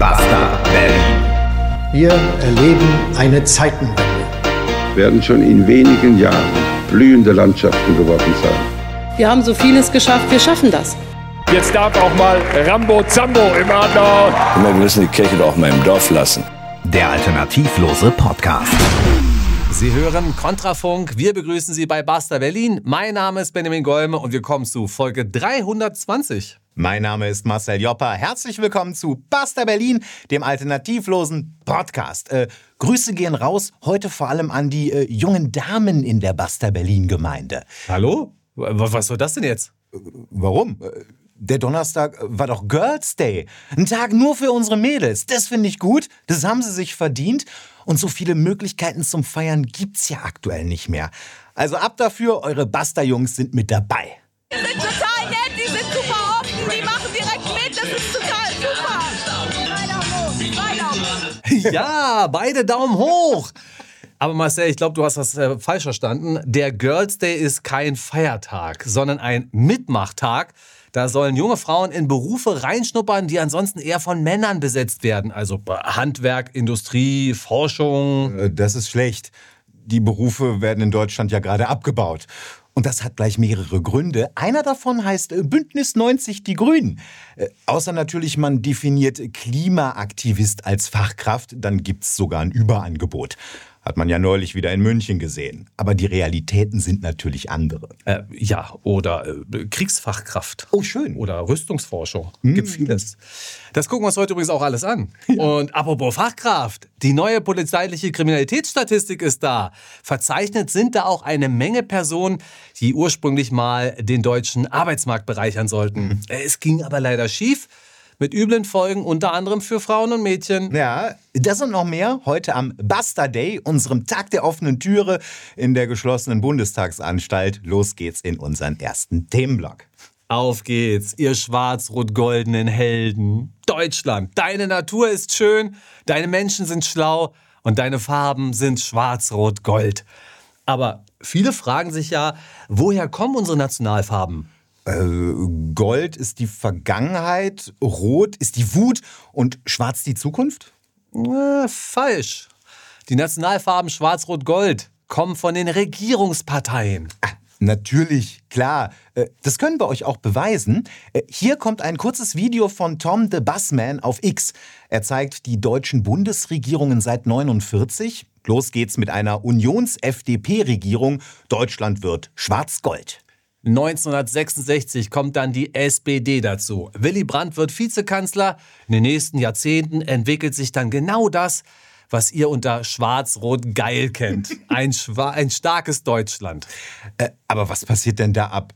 Basta Berlin. Wir erleben eine Zeitenwende. Werden schon in wenigen Jahren blühende Landschaften geworden sein. Wir haben so vieles geschafft, wir schaffen das. Jetzt darf auch mal Rambo Zambo im Adler. Wir müssen die Kirche doch mal im Dorf lassen. Der alternativlose Podcast. Sie hören Kontrafunk. Wir begrüßen Sie bei Basta Berlin. Mein Name ist Benjamin Golme und wir kommen zu Folge 320. Mein Name ist Marcel Joppa. Herzlich willkommen zu Basta Berlin, dem alternativlosen Podcast. Grüße gehen raus, heute vor allem an die jungen Damen in der Basta Berlin-Gemeinde. Hallo? Was soll das denn jetzt? Warum? Der Donnerstag war doch Girls Day. Ein Tag nur für unsere Mädels. Das finde ich gut. Das haben sie sich verdient. Und so viele Möglichkeiten zum Feiern gibt's ja aktuell nicht mehr. Also ab dafür, eure Basta-Jungs sind mit dabei. Die sind total nett, die sind super offen, die machen direkt mit, das ist total super. Beide hoch. Ja, beide Daumen hoch. Aber Marcel, ich glaube, du hast das falsch verstanden. Der Girls Day ist kein Feiertag, sondern ein Mitmachtag. Da sollen junge Frauen in Berufe reinschnuppern, die ansonsten eher von Männern besetzt werden. Also Handwerk, Industrie, Forschung. Das ist schlecht. Die Berufe werden in Deutschland ja gerade abgebaut. Und das hat gleich mehrere Gründe. Einer davon heißt Bündnis 90 Die Grünen. Außer natürlich, man definiert Klimaaktivist als Fachkraft, dann gibt's sogar ein Überangebot. Hat man ja neulich wieder in München gesehen. Aber die Realitäten sind natürlich andere. Oder Kriegsfachkraft. Oh, schön. Oder Rüstungsforschung. Gibt vieles. Das gucken wir uns heute übrigens auch alles an. Ja. Und apropos Fachkraft, die neue polizeiliche Kriminalitätsstatistik ist da. Verzeichnet sind da auch eine Menge Personen, die ursprünglich mal den deutschen Arbeitsmarkt bereichern sollten. Es ging aber leider schief. Mit üblen Folgen, unter anderem für Frauen und Mädchen. Ja, das und noch mehr heute am Basta Day, unserem Tag der offenen Türe in der geschlossenen Bundestagsanstalt. Los geht's in unseren ersten Themenblock. Auf geht's, ihr schwarz-rot-goldenen Helden. Deutschland, deine Natur ist schön, deine Menschen sind schlau und deine Farben sind schwarz-rot-gold. Aber viele fragen sich ja, woher kommen unsere Nationalfarben? Gold ist die Vergangenheit, Rot ist die Wut und Schwarz die Zukunft? Falsch. Die Nationalfarben Schwarz-Rot-Gold kommen von den Regierungsparteien. Natürlich, klar. Das können wir euch auch beweisen. Hier kommt ein kurzes Video von Tom the Busman auf X. Er zeigt die deutschen Bundesregierungen seit 1949. Los geht's mit einer Unions-FDP-Regierung. Deutschland wird Schwarz-Gold. 1966 kommt dann die SPD dazu. Willy Brandt wird Vizekanzler. In den nächsten Jahrzehnten entwickelt sich dann genau das, was ihr unter Schwarz-Rot-Geil kennt. Ein starkes Deutschland. Aber was passiert denn da ab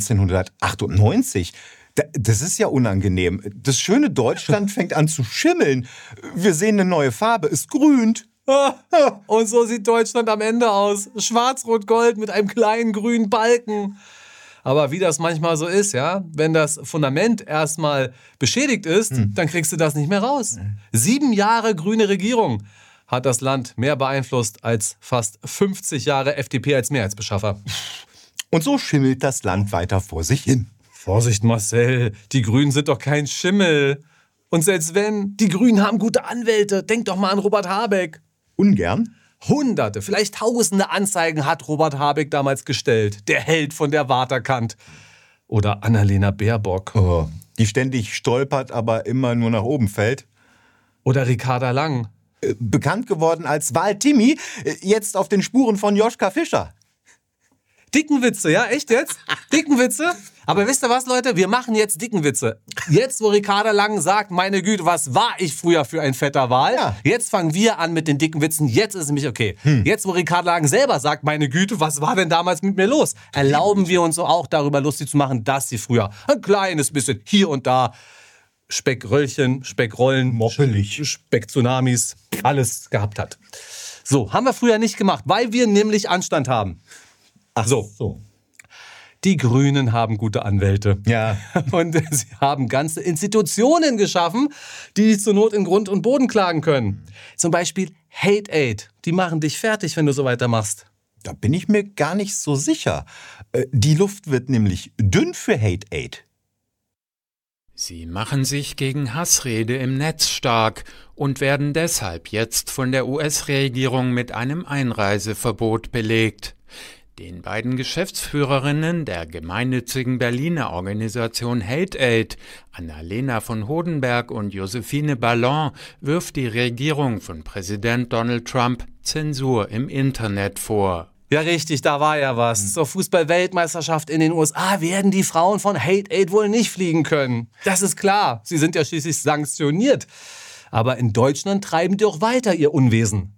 1998? Das ist ja unangenehm. Das schöne Deutschland fängt an zu schimmeln. Wir sehen eine neue Farbe, es grünt. Und so sieht Deutschland am Ende aus. Schwarz-Rot-Gold mit einem kleinen grünen Balken. Aber wie das manchmal so ist, ja, wenn das Fundament erstmal beschädigt ist, dann kriegst du das nicht mehr raus. 7 Jahre grüne Regierung hat das Land mehr beeinflusst als fast 50 Jahre FDP als Mehrheitsbeschaffer. Und so schimmelt das Land weiter vor sich hin. Vorsicht, Marcel, die Grünen sind doch kein Schimmel. Und selbst wenn, die Grünen haben gute Anwälte. Denk doch mal an Robert Habeck. Ungern? Hunderte, vielleicht Tausende Anzeigen hat Robert Habeck damals gestellt. Der Held von der Waterkant. Oder Annalena Baerbock. Oh, die ständig stolpert, aber immer nur nach oben fällt. Oder Ricarda Lang. Bekannt geworden als Wal-Timmy, jetzt auf den Spuren von Joschka Fischer. Dickenwitze, ja? Echt jetzt? Dickenwitze? Aber wisst ihr was, Leute? Wir machen jetzt Dickenwitze. Jetzt, wo Ricarda Lang sagt, meine Güte, was war ich früher für ein fetter Wal? Ja. Jetzt fangen wir an mit den dicken Witzen. Jetzt ist es nämlich okay. Jetzt, wo Ricarda Lang selber sagt, meine Güte, was war denn damals mit mir los? Erlauben wir uns auch darüber lustig zu machen, dass sie früher ein kleines bisschen hier und da Speckröllchen, Speckrollen, moppelig, Specktsunamis, alles gehabt hat. So, haben wir früher nicht gemacht, weil wir nämlich Anstand haben. Ach so. Die Grünen haben gute Anwälte. Ja. Und sie haben ganze Institutionen geschaffen, die zur Not in Grund und Boden klagen können. Zum Beispiel Hate Aid. Die machen dich fertig, wenn du so weitermachst. Da bin ich mir gar nicht so sicher. Die Luft wird nämlich dünn für Hate Aid. Sie machen sich gegen Hassrede im Netz stark und werden deshalb jetzt von der US-Regierung mit einem Einreiseverbot belegt. Den beiden Geschäftsführerinnen der gemeinnützigen Berliner Organisation Hate Aid, Annalena von Hodenberg und Josephine Ballon, wirft die Regierung von Präsident Donald Trump Zensur im Internet vor. Ja, richtig, da war ja was. Zur Fußball-Weltmeisterschaft in den USA werden die Frauen von Hate Aid wohl nicht fliegen können. Das ist klar, sie sind ja schließlich sanktioniert. Aber in Deutschland treiben die auch weiter ihr Unwesen.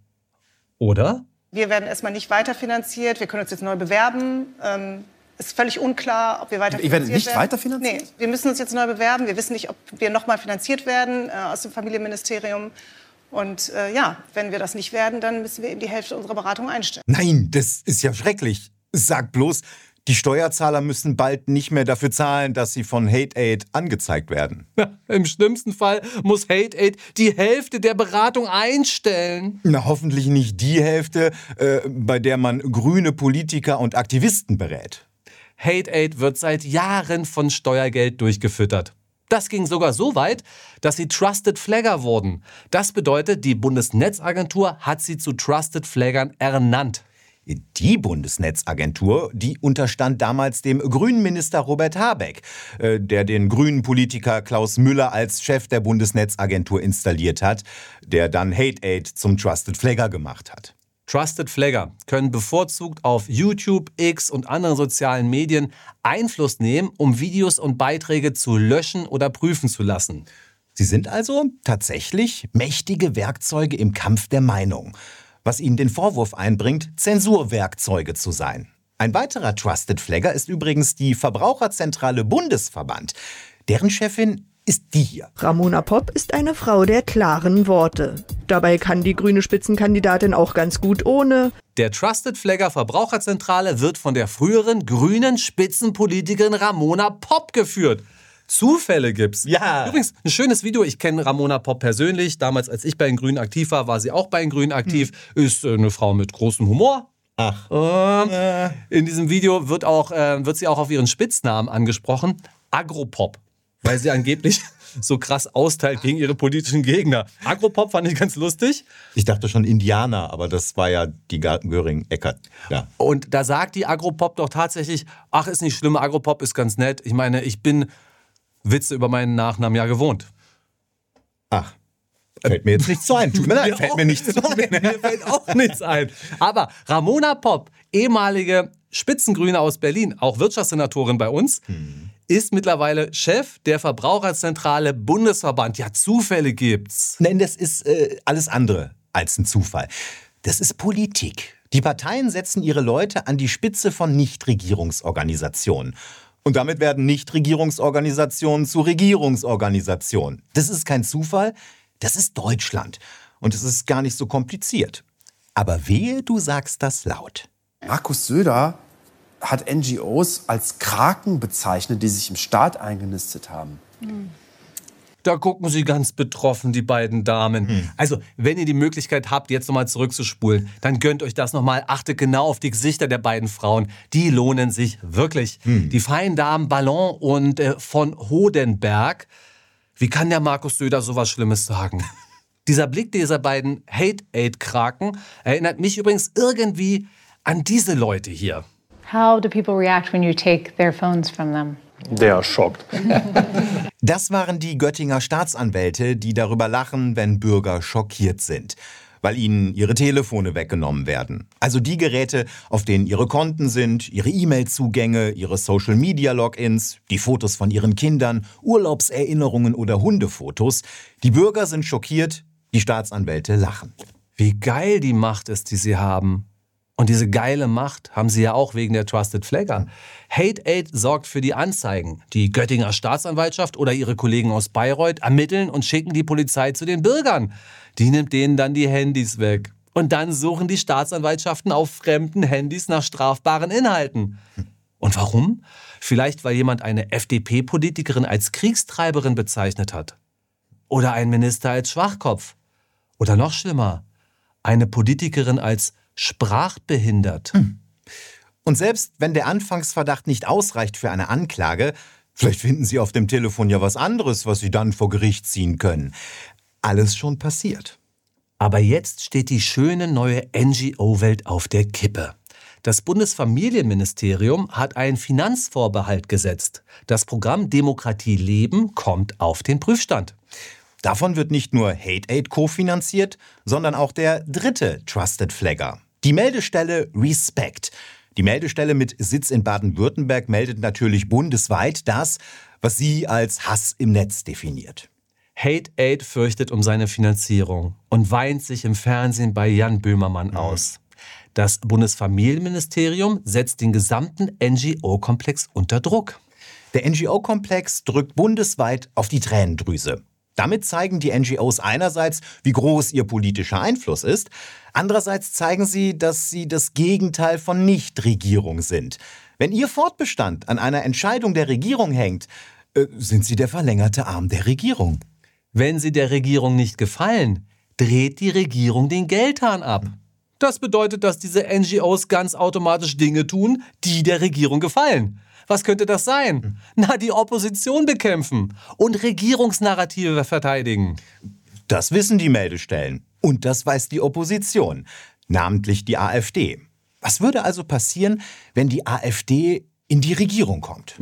Oder? Wir werden erstmal nicht weiterfinanziert. Wir können uns jetzt neu bewerben. Ist völlig unklar, ob wir weiterfinanziert werden. Ihr werdet nicht weiterfinanziert? Nee, wir müssen uns jetzt neu bewerben. Wir wissen nicht, ob wir nochmal finanziert werden aus dem Familienministerium. Und wenn wir das nicht werden, dann müssen wir eben die Hälfte unserer Beratung einstellen. Nein, das ist ja schrecklich. Sag bloß, die Steuerzahler müssen bald nicht mehr dafür zahlen, dass sie von Hate Aid angezeigt werden. Ja, im schlimmsten Fall muss Hate Aid die Hälfte der Beratung einstellen. Na, hoffentlich nicht die Hälfte, bei der man grüne Politiker und Aktivisten berät. Hate Aid wird seit Jahren von Steuergeld durchgefüttert. Das ging sogar so weit, dass sie Trusted Flagger wurden. Das bedeutet, die Bundesnetzagentur hat sie zu Trusted Flaggern ernannt. Die Bundesnetzagentur, die unterstand damals dem grünen Minister Robert Habeck, der den grünen Politiker Klaus Müller als Chef der Bundesnetzagentur installiert hat, der dann Hate Aid zum Trusted Flagger gemacht hat. Trusted Flagger können bevorzugt auf YouTube, X und anderen sozialen Medien Einfluss nehmen, um Videos und Beiträge zu löschen oder prüfen zu lassen. Sie sind also tatsächlich mächtige Werkzeuge im Kampf der Meinung, was ihnen den Vorwurf einbringt, Zensurwerkzeuge zu sein. Ein weiterer Trusted Flagger ist übrigens die Verbraucherzentrale Bundesverband. Deren Chefin ist die hier. Ramona Popp ist eine Frau der klaren Worte. Dabei kann die grüne Spitzenkandidatin auch ganz gut ohne. Der Trusted Flagger Verbraucherzentrale wird von der früheren grünen Spitzenpolitikerin Ramona Popp geführt. Zufälle gibt's. Ja. Übrigens, ein schönes Video. Ich kenne Ramona Popp persönlich. Damals, als ich bei den Grünen aktiv war, war sie auch bei den Grünen aktiv. Ist eine Frau mit großem Humor. Ach. In diesem Video wird sie auch auf ihren Spitznamen angesprochen. Agropop. Weil sie angeblich so krass austeilt gegen ihre politischen Gegner. Agropop fand ich ganz lustig. Ich dachte schon Indianer, aber das war ja die Göring-Eckert. Ja. Und da sagt die Agropop doch tatsächlich, ach, ist nicht schlimm, Agropop ist ganz nett. Ich meine, ich bin Witze über meinen Nachnamen ja gewohnt. Ach, fällt mir jetzt nichts ein. Tut mir leid, fällt mir nichts ein. Mir fällt auch nichts ein. Aber Ramona Popp, ehemalige Spitzengrüne aus Berlin, auch Wirtschaftssenatorin bei uns, ist mittlerweile Chef der Verbraucherzentrale Bundesverband. Ja, Zufälle gibt's. Nein, das ist alles andere als ein Zufall. Das ist Politik. Die Parteien setzen ihre Leute an die Spitze von Nichtregierungsorganisationen. Und damit werden Nichtregierungsorganisationen zu Regierungsorganisationen. Das ist kein Zufall, das ist Deutschland. Und es ist gar nicht so kompliziert. Aber wehe, du sagst das laut. Markus Söder hat NGOs als Kraken bezeichnet, die sich im Staat eingenistet haben. Da gucken sie ganz betroffen, die beiden Damen. Also, wenn ihr die Möglichkeit habt, jetzt nochmal zurückzuspulen, dann gönnt euch das nochmal. Achtet genau auf die Gesichter der beiden Frauen. Die lohnen sich wirklich. Die feinen Damen Ballon und von Hodenberg. Wie kann der Markus Söder sowas Schlimmes sagen? Dieser Blick dieser beiden Hate-Aid-Kraken erinnert mich übrigens irgendwie an diese Leute hier. How do people react when you take their phones from them? They are shocked. Das waren die Göttinger Staatsanwälte, die darüber lachen, wenn Bürger schockiert sind, weil ihnen ihre Telefone weggenommen werden. Also die Geräte, auf denen ihre Konten sind, ihre E-Mail-Zugänge, ihre Social-Media-Logins, die Fotos von ihren Kindern, Urlaubserinnerungen oder Hundefotos. Die Bürger sind schockiert, die Staatsanwälte lachen. Wie geil die Macht ist, die sie haben. Und diese geile Macht haben sie ja auch wegen der Trusted Flagger. Hate Aid sorgt für die Anzeigen. Die Göttinger Staatsanwaltschaft oder ihre Kollegen aus Bayreuth ermitteln und schicken die Polizei zu den Bürgern. Die nimmt denen dann die Handys weg. Und dann suchen die Staatsanwaltschaften auf fremden Handys nach strafbaren Inhalten. Und warum? Vielleicht, weil jemand eine FDP-Politikerin als Kriegstreiberin bezeichnet hat. Oder ein Minister als Schwachkopf. Oder noch schlimmer, eine Politikerin als sprachbehindert. Und selbst wenn der Anfangsverdacht nicht ausreicht für eine Anklage, Vielleicht finden Sie auf dem Telefon ja was anderes, was Sie dann vor Gericht ziehen können. Alles schon passiert. Aber jetzt steht die schöne neue NGO-Welt auf der Kippe. Das Bundesfamilienministerium hat einen Finanzvorbehalt gesetzt. Das Programm Demokratie leben kommt auf den Prüfstand. Davon wird nicht nur Hate Aid kofinanziert, sondern auch der dritte Trusted Flagger, die Meldestelle Respect. Die Meldestelle mit Sitz in Baden-Württemberg meldet natürlich bundesweit das, was sie als Hass im Netz definiert. Hate Aid fürchtet um seine Finanzierung und weint sich im Fernsehen bei Jan Böhmermann aus. Das Bundesfamilienministerium setzt den gesamten NGO-Komplex unter Druck. Der NGO-Komplex drückt bundesweit auf die Tränendrüse. Damit zeigen die NGOs einerseits, wie groß ihr politischer Einfluss ist, andererseits zeigen sie, dass sie das Gegenteil von Nichtregierung sind. Wenn ihr Fortbestand an einer Entscheidung der Regierung hängt, sind sie der verlängerte Arm der Regierung. Wenn sie der Regierung nicht gefallen, dreht die Regierung den Geldhahn ab. Das bedeutet, dass diese NGOs ganz automatisch Dinge tun, die der Regierung gefallen. Was könnte das sein? Na, die Opposition bekämpfen und Regierungsnarrative verteidigen. Das wissen die Meldestellen. Und das weiß die Opposition, namentlich die AfD. Was würde also passieren, wenn die AfD in die Regierung kommt?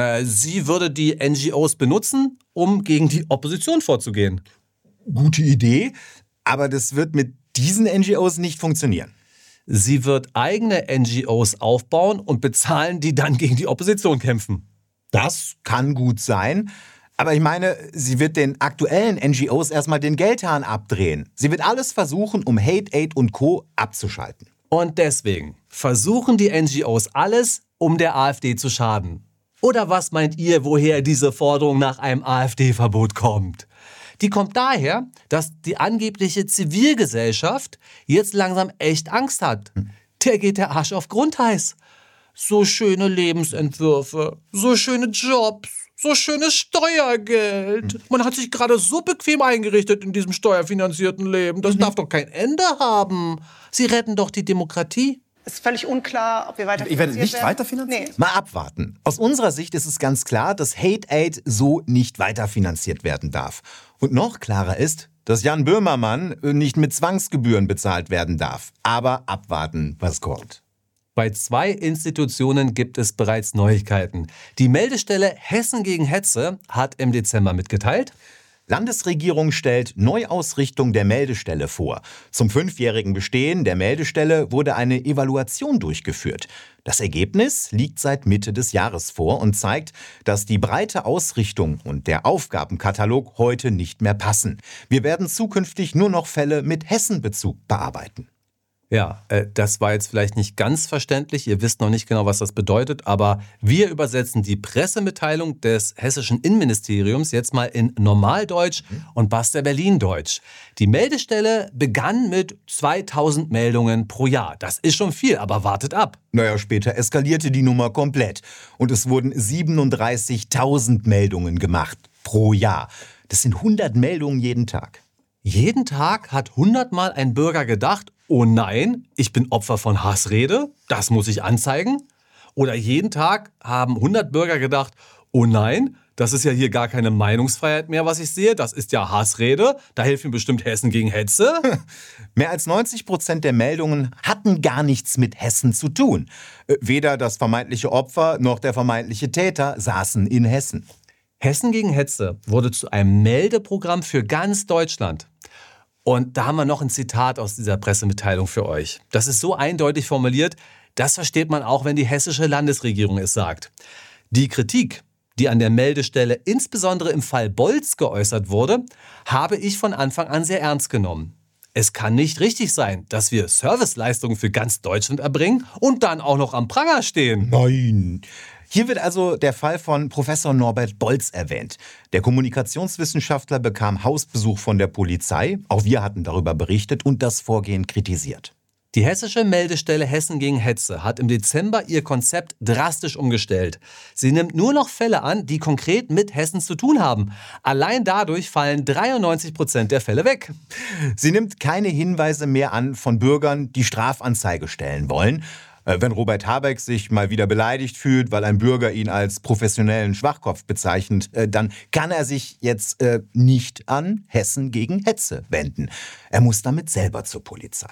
Sie würde die NGOs benutzen, um gegen die Opposition vorzugehen. Gute Idee, aber das wird mit diesen NGOs nicht funktionieren. Sie wird eigene NGOs aufbauen und bezahlen, die dann gegen die Opposition kämpfen. Das kann gut sein. Aber ich meine, sie wird den aktuellen NGOs erstmal den Geldhahn abdrehen. Sie wird alles versuchen, um Hate Aid und Co. abzuschalten. Und deswegen versuchen die NGOs alles, um der AfD zu schaden. Oder was meint ihr, woher diese Forderung nach einem AfD-Verbot kommt? Die kommt daher, dass die angebliche Zivilgesellschaft jetzt langsam echt Angst hat. Der geht der Arsch auf Grundeis. So schöne Lebensentwürfe, so schöne Jobs, so schönes Steuergeld. Man hat sich gerade so bequem eingerichtet in diesem steuerfinanzierten Leben. Das darf doch kein Ende haben. Sie retten doch die Demokratie. Es ist völlig unklar, ob wir weiterfinanziert werden. Ich werde nicht weiterfinanziert? Nee. Mal abwarten. Aus unserer Sicht ist es ganz klar, dass Hate Aid so nicht weiterfinanziert werden darf. Und noch klarer ist, dass Jan Böhmermann nicht mit Zwangsgebühren bezahlt werden darf. Aber abwarten, was kommt. Bei 2 Institutionen gibt es bereits Neuigkeiten. Die Meldestelle Hessen gegen Hetze hat im Dezember mitgeteilt: Landesregierung stellt Neuausrichtung der Meldestelle vor. Zum 5-jährigen Bestehen der Meldestelle wurde eine Evaluation durchgeführt. Das Ergebnis liegt seit Mitte des Jahres vor und zeigt, dass die breite Ausrichtung und der Aufgabenkatalog heute nicht mehr passen. Wir werden zukünftig nur noch Fälle mit Hessenbezug bearbeiten. Ja, das war jetzt vielleicht nicht ganz verständlich. Ihr wisst noch nicht genau, was das bedeutet, aber wir übersetzen die Pressemitteilung des hessischen Innenministeriums jetzt mal in Normaldeutsch und Buster Berlin-Deutsch. Die Meldestelle begann mit 2000 Meldungen pro Jahr. Das ist schon viel, aber wartet ab. Naja, später eskalierte die Nummer komplett und es wurden 37.000 Meldungen gemacht pro Jahr. Das sind 100 Meldungen jeden Tag. Jeden Tag hat 100 Mal ein Bürger gedacht: Oh nein, ich bin Opfer von Hassrede, das muss ich anzeigen. Oder jeden Tag haben 100 Bürger gedacht: Oh nein, das ist ja hier gar keine Meinungsfreiheit mehr, was ich sehe, das ist ja Hassrede, da hilft mir bestimmt Hessen gegen Hetze. Mehr als 90% der Meldungen hatten gar nichts mit Hessen zu tun. Weder das vermeintliche Opfer noch der vermeintliche Täter saßen in Hessen. Hessen gegen Hetze wurde zu einem Meldeprogramm für ganz Deutschland. Und da haben wir noch ein Zitat aus dieser Pressemitteilung für euch. Das ist so eindeutig formuliert, das versteht man auch, wenn die hessische Landesregierung es sagt. Die Kritik, die an der Meldestelle insbesondere im Fall Bolz geäußert wurde, habe ich von Anfang an sehr ernst genommen. Es kann nicht richtig sein, dass wir Serviceleistungen für ganz Deutschland erbringen und dann auch noch am Pranger stehen. Nein. Hier wird also der Fall von Professor Norbert Bolz erwähnt. Der Kommunikationswissenschaftler bekam Hausbesuch von der Polizei. Auch wir hatten darüber berichtet und das Vorgehen kritisiert. Die hessische Meldestelle Hessen gegen Hetze hat im Dezember ihr Konzept drastisch umgestellt. Sie nimmt nur noch Fälle an, die konkret mit Hessen zu tun haben. Allein dadurch fallen 93% der Fälle weg. Sie nimmt keine Hinweise mehr an von Bürgern, die Strafanzeige stellen wollen. Wenn Robert Habeck sich mal wieder beleidigt fühlt, weil ein Bürger ihn als professionellen Schwachkopf bezeichnet, dann kann er sich jetzt nicht an Hessen gegen Hetze wenden. Er muss damit selber zur Polizei.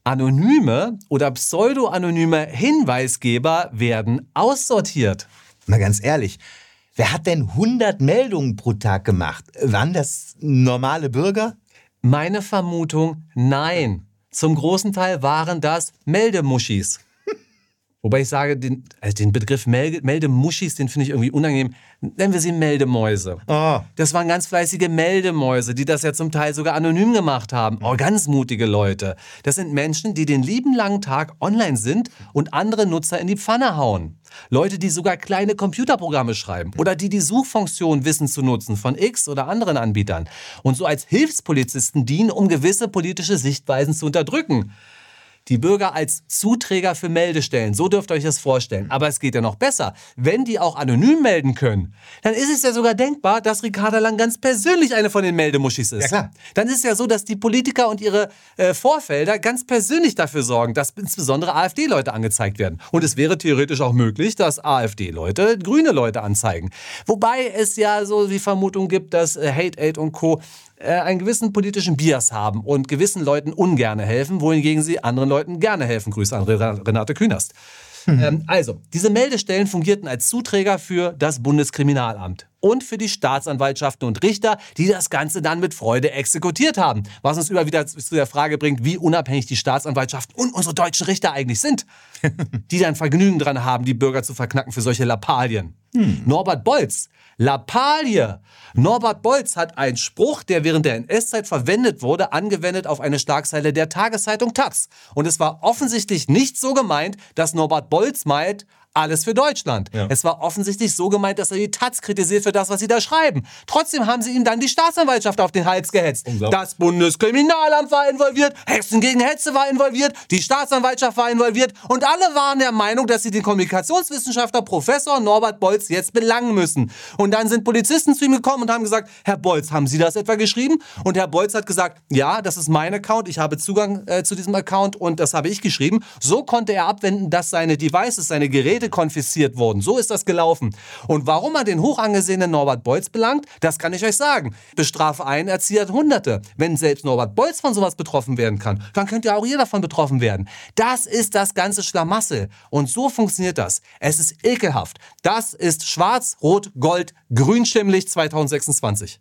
Anonyme oder pseudo-anonyme Hinweisgeber werden aussortiert. Na ganz ehrlich, wer hat denn 100 Meldungen pro Tag gemacht? Waren das normale Bürger? Meine Vermutung, nein. Zum großen Teil waren das Meldemuschis. Wobei ich sage, den Begriff Meldemuschis, den finde ich irgendwie unangenehm. Nennen wir sie Meldemäuse. Oh. Das waren ganz fleißige Meldemäuse, die das ja zum Teil sogar anonym gemacht haben. Oh, ganz mutige Leute. Das sind Menschen, die den lieben langen Tag online sind und andere Nutzer in die Pfanne hauen. Leute, die sogar kleine Computerprogramme schreiben oder die Suchfunktion wissen zu nutzen von X oder anderen Anbietern und so als Hilfspolizisten dienen, um gewisse politische Sichtweisen zu unterdrücken. Die Bürger als Zuträger für Meldestellen, so dürft ihr euch das vorstellen. Aber es geht ja noch besser. Wenn die auch anonym melden können, dann ist es ja sogar denkbar, dass Ricarda Lang ganz persönlich eine von den Meldemuschis ist. Ja, klar. Dann ist es ja so, dass die Politiker und ihre Vorfelder ganz persönlich dafür sorgen, dass insbesondere AfD-Leute angezeigt werden. Und es wäre theoretisch auch möglich, dass AfD-Leute grüne Leute anzeigen. Wobei es ja so die Vermutung gibt, dass Hate Aid und Co. einen gewissen politischen Bias haben und gewissen Leuten ungern helfen, wohingegen sie anderen Leuten gerne helfen. Grüße an Renate Künast. Also, diese Meldestellen fungierten als Zuträger für das Bundeskriminalamt und für die Staatsanwaltschaften und Richter, die das Ganze dann mit Freude exekutiert haben. Was uns wieder zu der Frage bringt, wie unabhängig die Staatsanwaltschaften und unsere deutschen Richter eigentlich sind. Die dann Vergnügen dran haben, die Bürger zu verknacken für solche Lappalien. Norbert Bolz. Lappalie. Norbert Bolz hat einen Spruch, der während der NS-Zeit verwendet wurde, angewendet auf eine Schlagzeile der Tageszeitung taz. Und es war offensichtlich nicht so gemeint, dass Norbert Bolz meint, alles für Deutschland. Ja. Es war offensichtlich so gemeint, dass er die taz kritisiert für das, was sie da schreiben. Trotzdem haben sie ihm dann die Staatsanwaltschaft auf den Hals gehetzt. Das Bundeskriminalamt war involviert, Hessen gegen Hetze war involviert, die Staatsanwaltschaft war involviert und alle waren der Meinung, dass sie den Kommunikationswissenschaftler Professor Norbert Bolz jetzt belangen müssen. Und dann sind Polizisten zu ihm gekommen und haben gesagt, Herr Bolz, haben Sie das etwa geschrieben? Und Herr Bolz hat gesagt, ja, das ist mein Account, ich habe Zugang zu diesem Account und das habe ich geschrieben. So konnte er abwenden, dass seine Devices, seine Geräte konfisziert wurden. So ist das gelaufen. Und warum man den hoch angesehenen Norbert Bolz belangt, das kann ich euch sagen. Bestrafe einen, erziehe Hunderte. Wenn selbst Norbert Bolz von sowas betroffen werden kann, dann könnt ja auch ihr davon betroffen werden. Das ist das ganze Schlamassel. Und so funktioniert das. Es ist ekelhaft. Das ist Schwarz, Rot, Gold, Grünschimmlich 2026.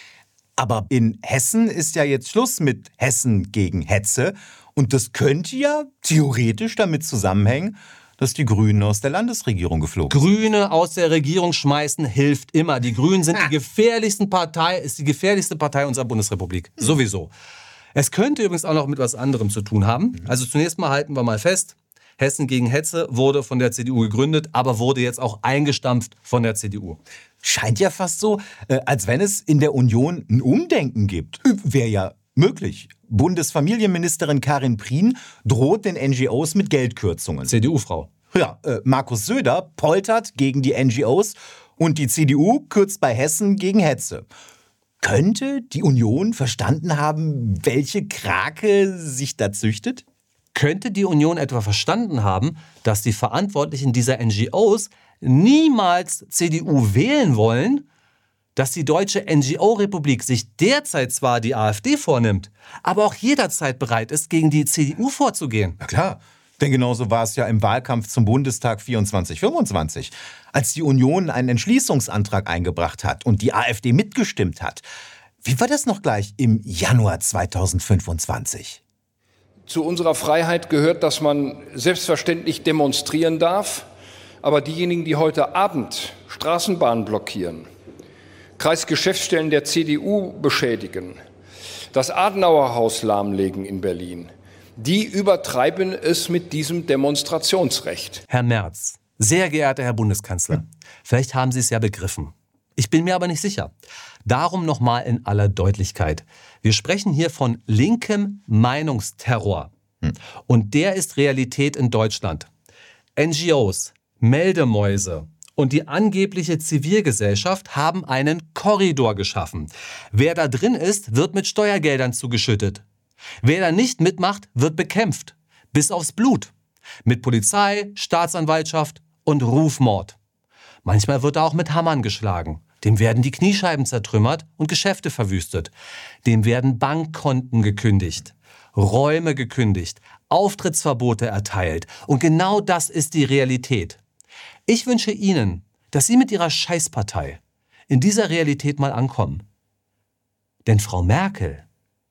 Aber in Hessen ist ja jetzt Schluss mit Hessen gegen Hetze. Und das könnte ja theoretisch damit zusammenhängen, dass die Grünen aus der Landesregierung geflogen sind. Grüne aus der Regierung schmeißen hilft immer. Die Grünen sind die gefährlichste Partei unserer Bundesrepublik. Sowieso. Es könnte übrigens auch noch mit was anderem zu tun haben. Also zunächst mal halten wir mal fest, Hessen gegen Hetze wurde von der CDU gegründet, aber wurde jetzt auch eingestampft von der CDU. Scheint ja fast so, als wenn es in der Union ein Umdenken gibt. Wäre ja möglich. Bundesfamilienministerin Karin Prien droht den NGOs mit Geldkürzungen. CDU-Frau. Ja, Markus Söder poltert gegen die NGOs und die CDU kürzt bei Hessen gegen Hetze. Könnte die Union verstanden haben, welche Krake sich da züchtet? Könnte die Union etwa verstanden haben, dass die Verantwortlichen dieser NGOs niemals CDU wählen wollen, dass die deutsche NGO-Republik sich derzeit zwar die AfD vornimmt, aber auch jederzeit bereit ist, gegen die CDU vorzugehen? Na klar, denn genauso war es ja im Wahlkampf zum Bundestag 24/25, als die Union einen Entschließungsantrag eingebracht hat und die AfD mitgestimmt hat. Wie war das noch gleich im Januar 2025? Zu unserer Freiheit gehört, dass man selbstverständlich demonstrieren darf, aber diejenigen, die heute Abend Straßenbahnen blockieren, Kreisgeschäftsstellen der CDU beschädigen, das Adenauerhaus lahmlegen in Berlin, die übertreiben es mit diesem Demonstrationsrecht. Herr Merz, sehr geehrter Herr Bundeskanzler, vielleicht haben Sie es ja begriffen. Ich bin mir aber nicht sicher. Darum nochmal in aller Deutlichkeit. Wir sprechen hier von linkem Meinungsterror. Und der ist Realität in Deutschland. NGOs, Meldemäuse und die angebliche Zivilgesellschaft haben einen Korridor geschaffen. Wer da drin ist, wird mit Steuergeldern zugeschüttet. Wer da nicht mitmacht, wird bekämpft. Bis aufs Blut. Mit Polizei, Staatsanwaltschaft und Rufmord. Manchmal wird er auch mit Hammern geschlagen. Dem werden die Kniescheiben zertrümmert und Geschäfte verwüstet. Dem werden Bankkonten gekündigt, Räume gekündigt, Auftrittsverbote erteilt. Und genau das ist die Realität. Ich wünsche Ihnen, dass Sie mit Ihrer Scheißpartei in dieser Realität mal ankommen. Denn Frau Merkel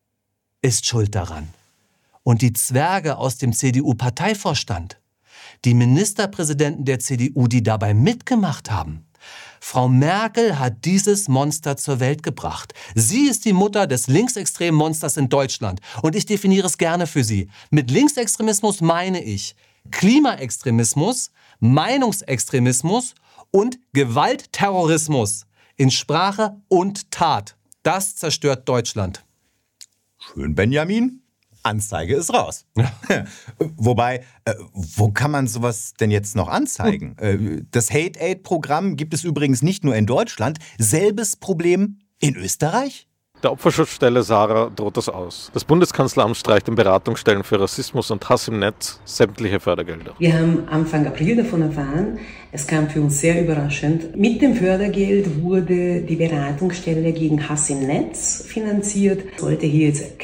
ist schuld daran. Und die Zwerge aus dem CDU-Parteivorstand, die Ministerpräsidenten der CDU, die dabei mitgemacht haben. Frau Merkel hat dieses Monster zur Welt gebracht. Sie ist die Mutter des linksextremen Monsters in Deutschland. Und ich definiere es gerne für Sie. Mit Linksextremismus meine ich Klimaextremismus, Meinungsextremismus und Gewaltterrorismus in Sprache und Tat. Das zerstört Deutschland. Schön, Benjamin. Anzeige ist raus. Wobei, wo kann man sowas denn jetzt noch anzeigen? Das Hate-Aid-Programm gibt es übrigens nicht nur in Deutschland. Selbes Problem in Österreich? Der Opferschutzstelle Sarah droht das aus. Das Bundeskanzleramt streicht den Beratungsstellen für Rassismus und Hass im Netz sämtliche Fördergelder. Wir haben Anfang April davon erfahren. Es kam für uns sehr überraschend. Mit dem Fördergeld wurde die Beratungsstelle gegen Hass im Netz finanziert. Sollte hier jetzt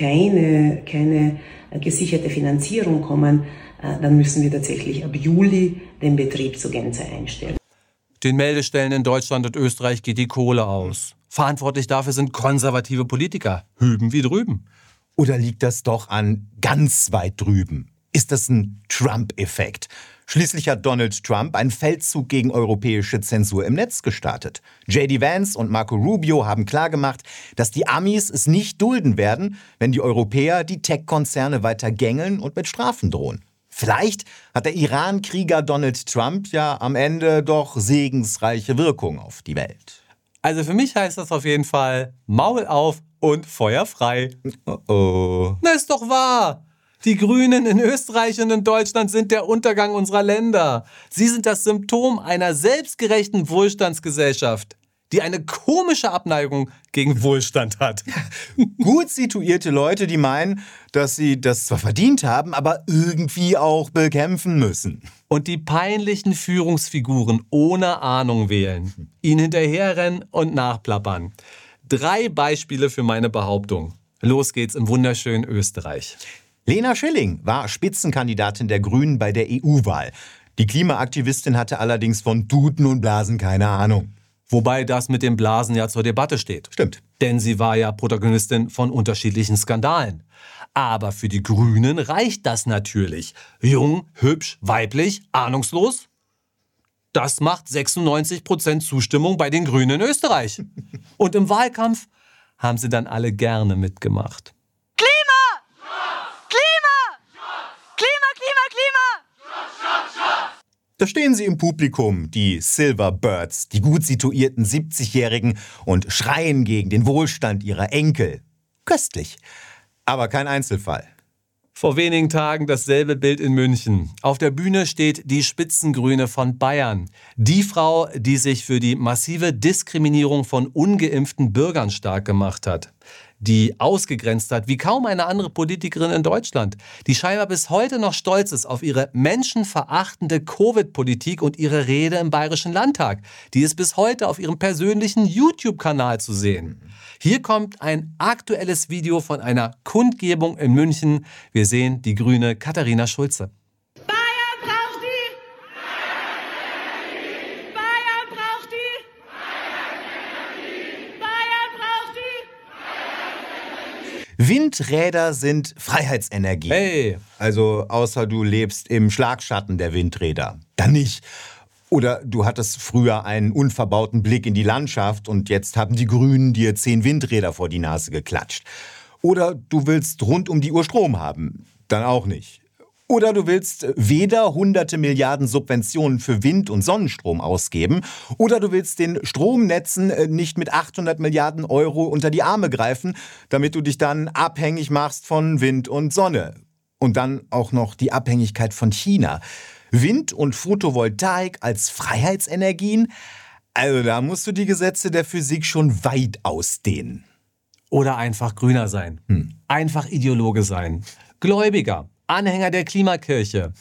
keine gesicherte Finanzierung kommen, dann müssen wir tatsächlich ab Juli den Betrieb zur Gänze einstellen. Den Meldestellen in Deutschland und Österreich geht die Kohle aus. Verantwortlich dafür sind konservative Politiker. Hüben wie drüben. Oder liegt das doch an ganz weit drüben? Ist das ein Trump-Effekt? Schließlich hat Donald Trump einen Feldzug gegen europäische Zensur im Netz gestartet. J.D. Vance und Marco Rubio haben klargemacht, dass die Amis es nicht dulden werden, wenn die Europäer die Tech-Konzerne weiter gängeln und mit Strafen drohen. Vielleicht hat der Iran-Krieger Donald Trump ja am Ende doch segensreiche Wirkung auf die Welt. Also für mich heißt das auf jeden Fall Maul auf und Feuer frei. Oh. Na, ist doch wahr. Die Grünen in Österreich und in Deutschland sind der Untergang unserer Länder. Sie sind das Symptom einer selbstgerechten Wohlstandsgesellschaft, die eine komische Abneigung gegen Wohlstand hat. Gut situierte Leute, die meinen, dass sie das zwar verdient haben, aber irgendwie auch bekämpfen müssen. Und die peinlichen Führungsfiguren ohne Ahnung wählen, ihnen hinterherrennen und nachplappern. 3 Beispiele für meine Behauptung. Los geht's im wunderschönen Österreich. Lena Schilling war Spitzenkandidatin der Grünen bei der EU-Wahl. Die Klimaaktivistin hatte allerdings von Tuten und Blasen keine Ahnung. Wobei das mit dem Blasen ja zur Debatte steht. Stimmt. Denn sie war ja Protagonistin von unterschiedlichen Skandalen. Aber für die Grünen reicht das natürlich. Jung, hübsch, weiblich, ahnungslos. Das macht 96% Zustimmung bei den Grünen in Österreich. Und im Wahlkampf haben sie dann alle gerne mitgemacht. Da stehen sie im Publikum, die Silverbirds, die gut situierten 70-Jährigen und schreien gegen den Wohlstand ihrer Enkel. Köstlich. Aber kein Einzelfall. Vor wenigen Tagen dasselbe Bild in München. Auf der Bühne steht die Spitzengrüne von Bayern. Die Frau, die sich für die massive Diskriminierung von ungeimpften Bürgern stark gemacht hat. Die ausgegrenzt hat wie kaum eine andere Politikerin in Deutschland. Die scheinbar bis heute noch stolz ist auf ihre menschenverachtende Covid-Politik und ihre Rede im Bayerischen Landtag. Die ist bis heute auf ihrem persönlichen YouTube-Kanal zu sehen. Hier kommt ein aktuelles Video von einer Kundgebung in München. Wir sehen die grüne Katharina Schulze. Bayern braucht die! Bayern braucht die! Bayern braucht die! Windräder sind Freiheitsenergie. Hey! Also außer du lebst im Schlagschatten der Windräder. Dann nicht. Oder du hattest früher einen unverbauten Blick in die Landschaft und jetzt haben die Grünen dir 10 Windräder vor die Nase geklatscht. Oder du willst rund um die Uhr Strom haben. Dann auch nicht. Oder du willst weder hunderte Milliarden Subventionen für Wind- und Sonnenstrom ausgeben, oder du willst den Stromnetzen nicht mit 800 Milliarden Euro unter die Arme greifen, damit du dich dann abhängig machst von Wind und Sonne. Und dann auch noch die Abhängigkeit von China. Wind und Photovoltaik als Freiheitsenergien? Also da musst du die Gesetze der Physik schon weit ausdehnen. Oder einfach grüner sein. Einfach Ideologe sein. Gläubiger. Anhänger der Klimakirche.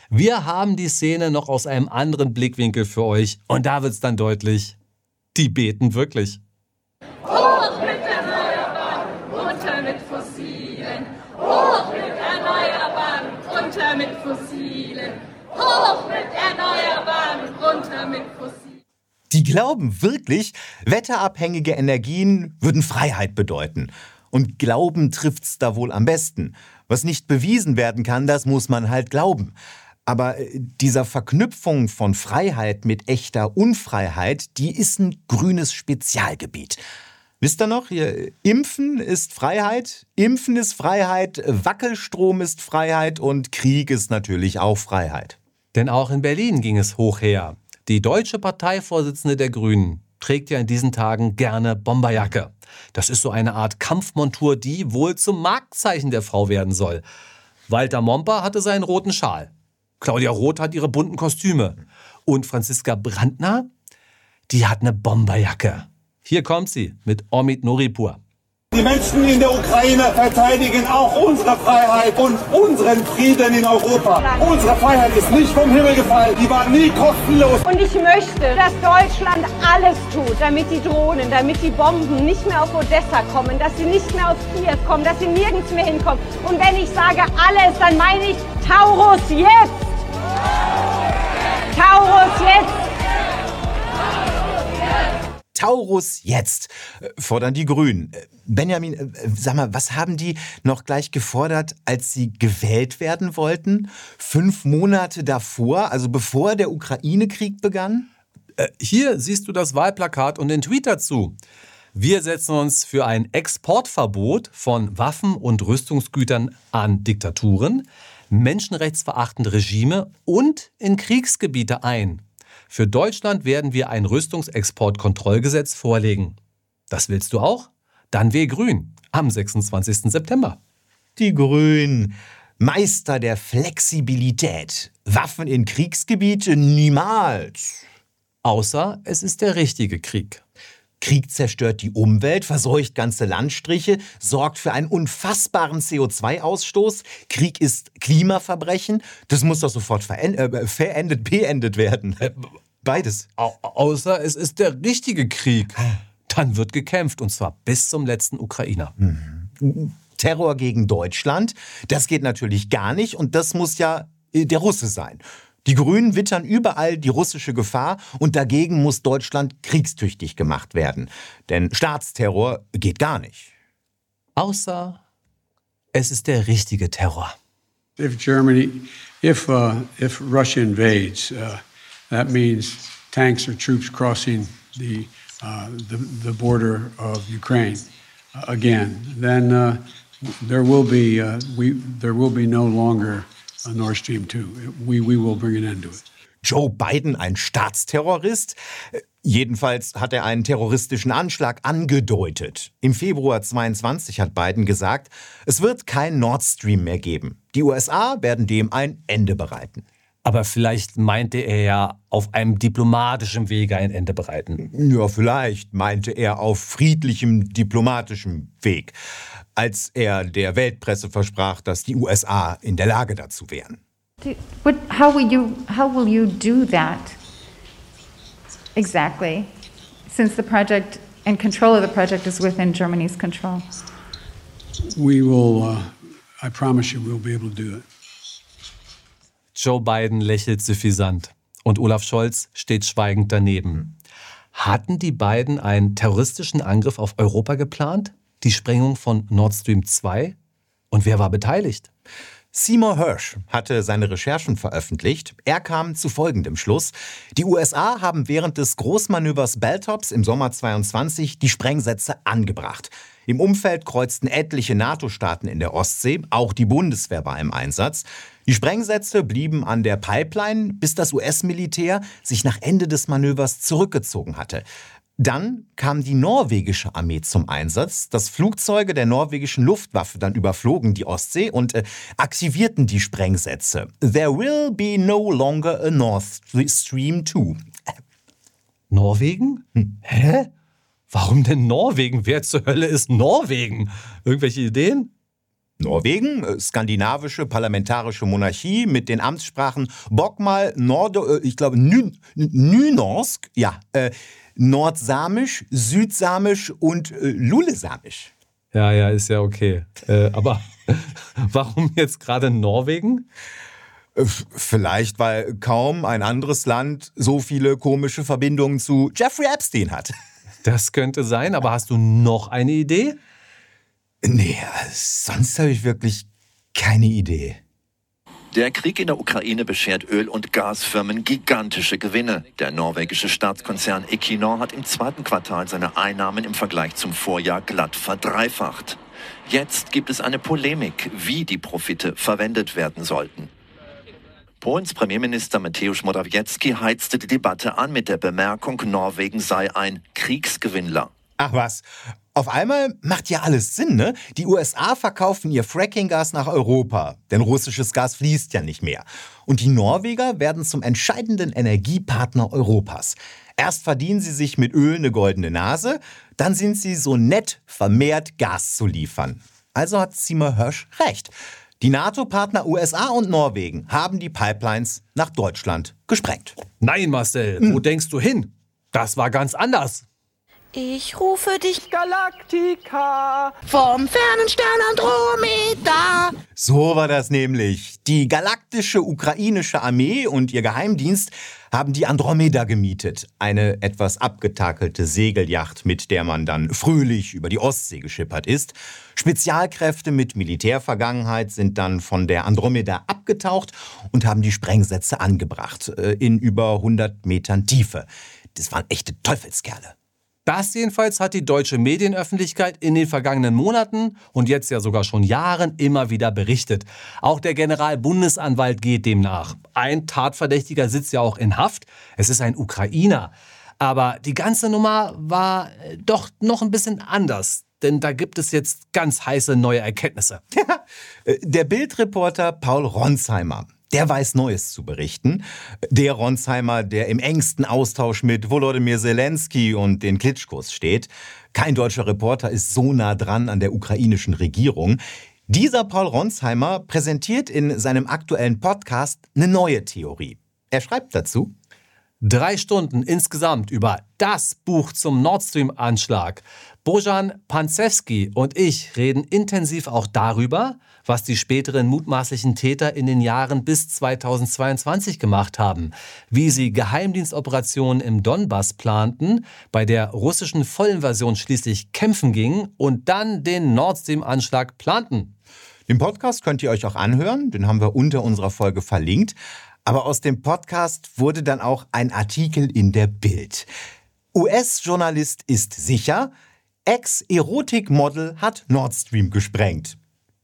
Wir haben die Szene noch aus einem anderen Blickwinkel für euch. Und da wird's dann deutlich, die beten wirklich. Hoch mit Erneuerbaren, runter mit Fossilen. Hoch mit Erneuerbaren, runter mit Fossilen. Hoch mit Erneuerbaren, runter mit Fossilen. Die glauben wirklich, wetterabhängige Energien würden Freiheit bedeuten. Und Glauben trifft's da wohl am besten. Was nicht bewiesen werden kann, das muss man halt glauben. Aber dieser Verknüpfung von Freiheit mit echter Unfreiheit, die ist ein grünes Spezialgebiet. Wisst ihr noch, hier, Impfen ist Freiheit, Impfen ist Freiheit, Wackelstrom ist Freiheit und Krieg ist natürlich auch Freiheit. Denn auch in Berlin ging es hoch her. Die deutsche Parteivorsitzende der Grünen trägt ja in diesen Tagen gerne Bomberjacke. Das ist so eine Art Kampfmontur, die wohl zum Markenzeichen der Frau werden soll. Walter Momper hatte seinen roten Schal. Claudia Roth hat ihre bunten Kostüme. Und Franziska Brandner, die hat eine Bomberjacke. Hier kommt sie mit Omid Noripur. Die Menschen in der Ukraine verteidigen auch unsere Freiheit und unseren Frieden in Europa. Unsere Freiheit ist nicht vom Himmel gefallen, die war nie kostenlos. Und ich möchte, dass Deutschland alles tut, damit die Drohnen, damit die Bomben nicht mehr auf Odessa kommen, dass sie nicht mehr auf Kiew kommen, dass sie nirgends mehr hinkommen. Und wenn ich sage alles, dann meine ich Taurus jetzt! Taurus jetzt! Taurus jetzt, fordern die Grünen. Benjamin, sag mal, was haben die noch gleich gefordert, als sie gewählt werden wollten? 5 Monate davor, also bevor der Ukraine-Krieg begann? Hier siehst du das Wahlplakat und den Tweet dazu. Wir setzen uns für ein Exportverbot von Waffen und Rüstungsgütern an Diktaturen, menschenrechtsverachtende Regime und in Kriegsgebiete ein. Für Deutschland werden wir ein Rüstungsexportkontrollgesetz vorlegen. Das willst du auch? Dann wähl Grün am 26. September. Die Grünen, Meister der Flexibilität. Waffen in Kriegsgebiete niemals. Außer es ist der richtige Krieg. Krieg zerstört die Umwelt, verseucht ganze Landstriche, sorgt für einen unfassbaren CO2-Ausstoß. Krieg ist Klimaverbrechen. Das muss doch sofort beendet werden. Beides. Außer es ist der richtige Krieg. Dann wird gekämpft, und zwar bis zum letzten Ukrainer. Terror gegen Deutschland, das geht natürlich gar nicht. Und das muss ja der Russe sein. Die Grünen wittern überall die russische Gefahr und dagegen muss Deutschland kriegstüchtig gemacht werden. Denn Staatsterror geht gar nicht. Außer es ist der richtige Terror. If Russia invades, that means tanks or troops crossing the border of Ukraine again. Then there will be no longer Nord Stream 2. We will bring an end to it. Joe Biden ein Staatsterrorist? Jedenfalls hat er einen terroristischen Anschlag angedeutet. Im Februar 2022 hat Biden gesagt, es wird kein Nord Stream mehr geben. Die USA werden dem ein Ende bereiten. Aber vielleicht meinte er ja auf einem diplomatischen Wege ein Ende bereiten. Ja, vielleicht meinte er auf friedlichem, diplomatischem Weg, als er der Weltpresse versprach, dass die USA in der Lage dazu wären. How will you do that exactly, since the project and control of the project is within Germany's control? We will, I promise you, we'll be able to do it. Joe Biden lächelt suffisant und Olaf Scholz steht schweigend daneben. Hatten die beiden einen terroristischen Angriff auf Europa geplant? Die Sprengung von Nord Stream 2? Und wer war beteiligt? Seymour Hersh hatte seine Recherchen veröffentlicht. Er kam zu folgendem Schluss. Die USA haben während des Großmanövers Baltops im Sommer 2022 die Sprengsätze angebracht. Im Umfeld kreuzten etliche NATO-Staaten in der Ostsee, auch die Bundeswehr war im Einsatz. Die Sprengsätze blieben an der Pipeline, bis das US-Militär sich nach Ende des Manövers zurückgezogen hatte. Dann kam die norwegische Armee zum Einsatz. Das Flugzeuge der norwegischen Luftwaffe dann überflogen die Ostsee und aktivierten die Sprengsätze. There will be no longer a Nord Stream 2. Norwegen? Hä? Warum denn Norwegen? Wer zur Hölle ist Norwegen? Irgendwelche Ideen? Norwegen, skandinavische parlamentarische Monarchie mit den Amtssprachen Bokmal, Nynorsk, Nordsamisch, Südsamisch und Lulesamisch. Ja, ist ja okay. Aber warum jetzt gerade Norwegen? Vielleicht, weil kaum ein anderes Land so viele komische Verbindungen zu Jeffrey Epstein hat. Das könnte sein, aber hast du noch eine Idee? Nee, sonst habe ich wirklich keine Idee. Der Krieg in der Ukraine beschert Öl- und Gasfirmen gigantische Gewinne. Der norwegische Staatskonzern Equinor hat im zweiten Quartal seine Einnahmen im Vergleich zum Vorjahr glatt verdreifacht. Jetzt gibt es eine Polemik, wie die Profite verwendet werden sollten. Polens Premierminister Mateusz Morawiecki heizte die Debatte an mit der Bemerkung, Norwegen sei ein Kriegsgewinnler. Ach was, auf einmal macht ja alles Sinn, ne? Die USA verkaufen ihr Fracking-Gas nach Europa, denn russisches Gas fließt ja nicht mehr. Und die Norweger werden zum entscheidenden Energiepartner Europas. Erst verdienen sie sich mit Öl eine goldene Nase, dann sind sie so nett, vermehrt Gas zu liefern. Also hat Seymour Hersh recht. Die NATO-Partner USA und Norwegen haben die Pipelines nach Deutschland gesprengt. Nein, Marcel, wo denkst du hin? Das war ganz anders. Ich rufe dich Galaktika vom fernen Stern Andromeda. So war das nämlich. Die galaktische ukrainische Armee und ihr Geheimdienst haben die Andromeda gemietet. Eine etwas abgetakelte Segelyacht, mit der man dann fröhlich über die Ostsee geschippert ist. Spezialkräfte mit Militärvergangenheit sind dann von der Andromeda abgetaucht und haben die Sprengsätze angebracht. In über 100 Metern Tiefe. Das waren echte Teufelskerle. Das jedenfalls hat die deutsche Medienöffentlichkeit in den vergangenen Monaten und jetzt ja sogar schon Jahren immer wieder berichtet. Auch der Generalbundesanwalt geht dem nach. Ein Tatverdächtiger sitzt ja auch in Haft. Es ist ein Ukrainer. Aber die ganze Nummer war doch noch ein bisschen anders. Denn da gibt es jetzt ganz heiße neue Erkenntnisse. Der Bild-Reporter Paul Ronsheimer. Der weiß Neues zu berichten. Der Ronsheimer, der im engsten Austausch mit Volodymyr Zelensky und den Klitschkos steht. Kein deutscher Reporter ist so nah dran an der ukrainischen Regierung. Dieser Paul Ronsheimer präsentiert in seinem aktuellen Podcast eine neue Theorie. Er schreibt dazu: 3 Stunden insgesamt über das Buch zum Nord Stream-Anschlag. Bojan Pancewski und ich reden intensiv auch darüber, was die späteren mutmaßlichen Täter in den Jahren bis 2022 gemacht haben, wie sie Geheimdienstoperationen im Donbass planten, bei der russischen Vollinvasion schließlich kämpfen gingen und dann den Nord Stream-Anschlag planten. Den Podcast könnt ihr euch auch anhören, den haben wir unter unserer Folge verlinkt. Aber aus dem Podcast wurde dann auch ein Artikel in der Bild. US-Journalist ist sicher, Ex-Erotik-Model hat Nord Stream gesprengt.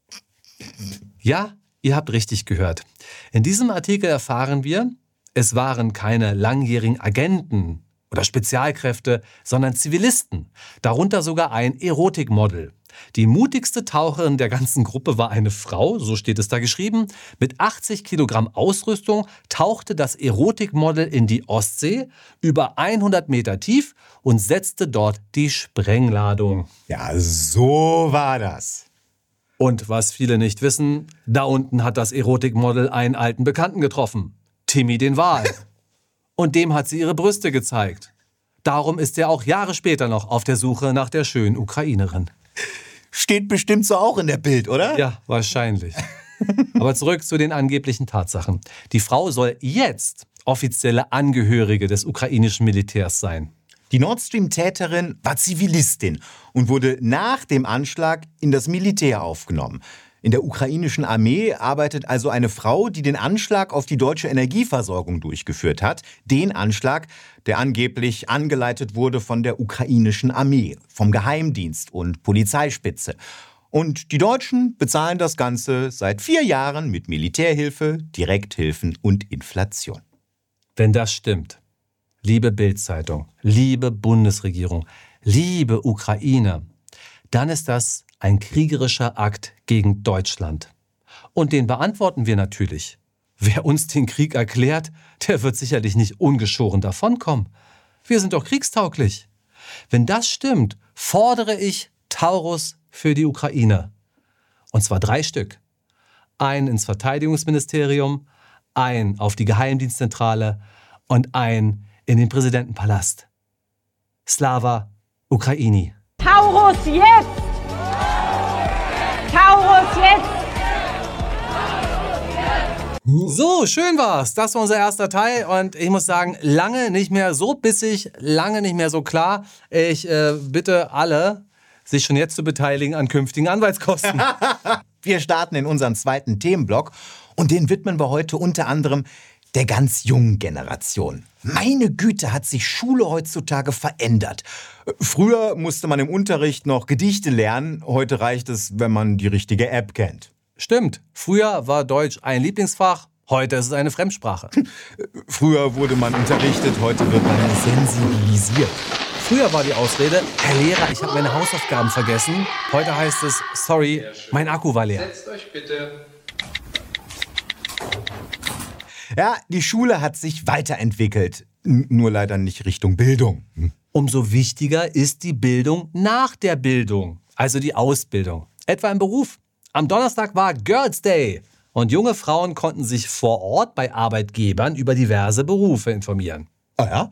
Ja, ihr habt richtig gehört. In diesem Artikel erfahren wir, es waren keine langjährigen Agenten oder Spezialkräfte, sondern Zivilisten, darunter sogar ein Erotikmodel. Die mutigste Taucherin der ganzen Gruppe war eine Frau, so steht es da geschrieben. Mit 80 Kilogramm Ausrüstung tauchte das Erotikmodel in die Ostsee über 100 Meter tief und setzte dort die Sprengladung. Ja, so war das. Und was viele nicht wissen, da unten hat das Erotikmodel einen alten Bekannten getroffen, Timmy den Wal. Und dem hat sie ihre Brüste gezeigt. Darum ist er auch Jahre später noch auf der Suche nach der schönen Ukrainerin. Steht bestimmt so auch in der Bild, oder? Ja, wahrscheinlich. Aber zurück zu den angeblichen Tatsachen. Die Frau soll jetzt offizielle Angehörige des ukrainischen Militärs sein. Die Nord Stream-Täterin war Zivilistin und wurde nach dem Anschlag in das Militär aufgenommen. In der ukrainischen Armee arbeitet also eine Frau, die den Anschlag auf die deutsche Energieversorgung durchgeführt hat. Den Anschlag, der angeblich angeleitet wurde von der ukrainischen Armee, vom Geheimdienst und Polizeispitze. Und die Deutschen bezahlen das Ganze seit 4 Jahren mit Militärhilfe, Direkthilfen und Inflation. Wenn das stimmt, liebe Bild-Zeitung, liebe Bundesregierung, liebe Ukraine, dann ist das ein kriegerischer Akt gegen Deutschland. Und den beantworten wir natürlich. Wer uns den Krieg erklärt, der wird sicherlich nicht ungeschoren davonkommen. Wir sind doch kriegstauglich. Wenn das stimmt, fordere ich Taurus für die Ukraine. Und zwar 3 Stück. Einen ins Verteidigungsministerium, einen auf die Geheimdienstzentrale und einen in den Präsidentenpalast. Slava Ukraini. Taurus jetzt! Taurus jetzt! So, schön war's. Das war unser erster Teil und ich muss sagen, lange nicht mehr so bissig, lange nicht mehr so klar. Ich bitte alle, sich schon jetzt zu beteiligen an künftigen Anwaltskosten. Wir starten in unseren zweiten Themenblock und den widmen wir heute unter anderem der ganz jungen Generation. Meine Güte, hat sich Schule heutzutage verändert. Früher musste man im Unterricht noch Gedichte lernen, heute reicht es, wenn man die richtige App kennt. Stimmt, früher war Deutsch ein Lieblingsfach, heute ist es eine Fremdsprache. Früher wurde man unterrichtet, heute wird man sensibilisiert. Früher war die Ausrede, Herr Lehrer, ich habe meine Hausaufgaben vergessen. Heute heißt es, sorry, mein Akku war leer. Setzt euch bitte. Ja, die Schule hat sich weiterentwickelt, nur leider nicht Richtung Bildung. Umso wichtiger ist die Bildung nach der Bildung, also die Ausbildung, etwa im Beruf. Am Donnerstag war Girls Day und junge Frauen konnten sich vor Ort bei Arbeitgebern über diverse Berufe informieren. Ah ja?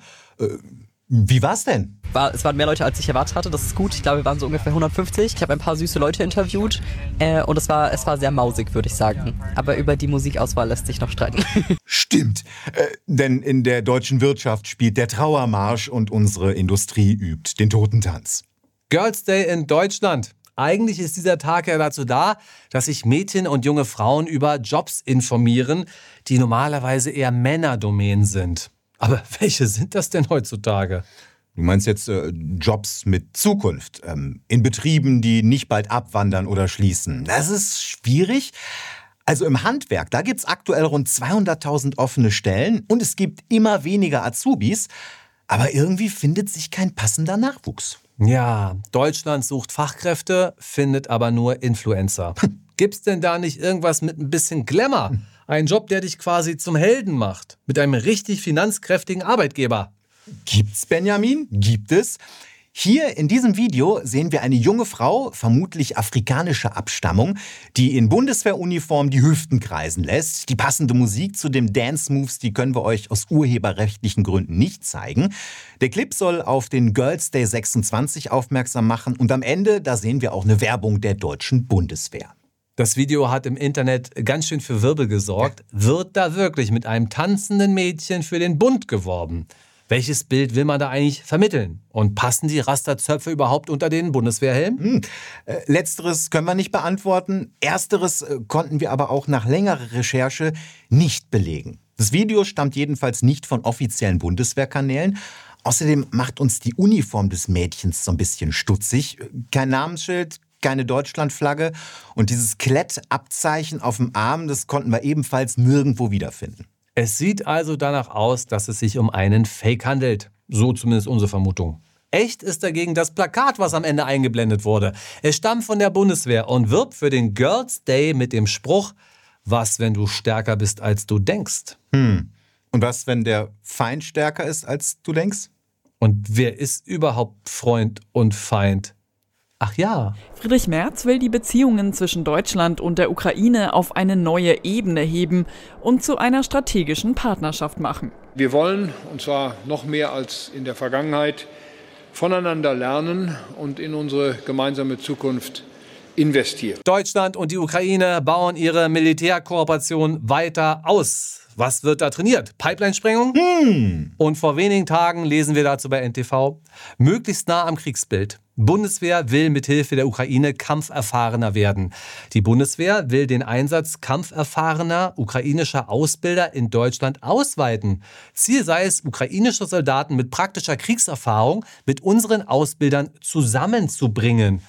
Wie war's denn? Es waren mehr Leute, als ich erwartet hatte. Das ist gut. Ich glaube, wir waren so ungefähr 150. Ich habe ein paar süße Leute interviewt und es war sehr mausig, würde ich sagen. Aber über die Musikauswahl lässt sich noch streiten. Stimmt, denn in der deutschen Wirtschaft spielt der Trauermarsch und unsere Industrie übt den Totentanz. Girls Day in Deutschland. Eigentlich ist dieser Tag ja dazu da, dass sich Mädchen und junge Frauen über Jobs informieren, die normalerweise eher Männerdomänen sind. Aber welche sind das denn heutzutage? Du meinst jetzt Jobs mit Zukunft, in Betrieben, die nicht bald abwandern oder schließen. Das ist schwierig. Also im Handwerk, da gibt's aktuell rund 200.000 offene Stellen und es gibt immer weniger Azubis. Aber irgendwie findet sich kein passender Nachwuchs. Ja, Deutschland sucht Fachkräfte, findet aber nur Influencer. Gibt's denn da nicht irgendwas mit ein bisschen Glamour? Ein Job, der dich quasi zum Helden macht. Mit einem richtig finanzkräftigen Arbeitgeber. Gibt's, Benjamin? Gibt es. Hier in diesem Video sehen wir eine junge Frau, vermutlich afrikanischer Abstammung, die in Bundeswehruniform die Hüften kreisen lässt. Die passende Musik zu den Dance-Moves, die können wir euch aus urheberrechtlichen Gründen nicht zeigen. Der Clip soll auf den Girls Day 26 aufmerksam machen und am Ende, da sehen wir auch eine Werbung der deutschen Bundeswehr. Das Video hat im Internet ganz schön für Wirbel gesorgt. Wird da wirklich mit einem tanzenden Mädchen für den Bund geworben? Welches Bild will man da eigentlich vermitteln? Und passen die Rasterzöpfe überhaupt unter den Bundeswehrhelm? Letzteres können wir nicht beantworten. Ersteres konnten wir aber auch nach längerer Recherche nicht belegen. Das Video stammt jedenfalls nicht von offiziellen Bundeswehrkanälen. Außerdem macht uns die Uniform des Mädchens so ein bisschen stutzig. Kein Namensschild, keine Deutschlandflagge und dieses Klettabzeichen auf dem Arm, das konnten wir ebenfalls nirgendwo wiederfinden. Es sieht also danach aus, dass es sich um einen Fake handelt. So zumindest unsere Vermutung. Echt ist dagegen das Plakat, was am Ende eingeblendet wurde. Es stammt von der Bundeswehr und wirbt für den Girls Day mit dem Spruch: Was, wenn du stärker bist, als du denkst? Und was, wenn der Feind stärker ist, als du denkst? Und wer ist überhaupt Freund und Feind? Ach ja. Friedrich Merz will die Beziehungen zwischen Deutschland und der Ukraine auf eine neue Ebene heben und zu einer strategischen Partnerschaft machen. Wir wollen, und zwar noch mehr als in der Vergangenheit, voneinander lernen und in unsere gemeinsame Zukunft investieren. Deutschland und die Ukraine bauen ihre Militärkooperation weiter aus. Was wird da trainiert? Pipeline-Sprengung? Und vor wenigen Tagen lesen wir dazu bei NTV: möglichst nah am Kriegsbild. Bundeswehr will mithilfe der Ukraine kampferfahrener werden. Die Bundeswehr will den Einsatz kampferfahrener ukrainischer Ausbilder in Deutschland ausweiten. Ziel sei es, ukrainische Soldaten mit praktischer Kriegserfahrung mit unseren Ausbildern zusammenzubringen.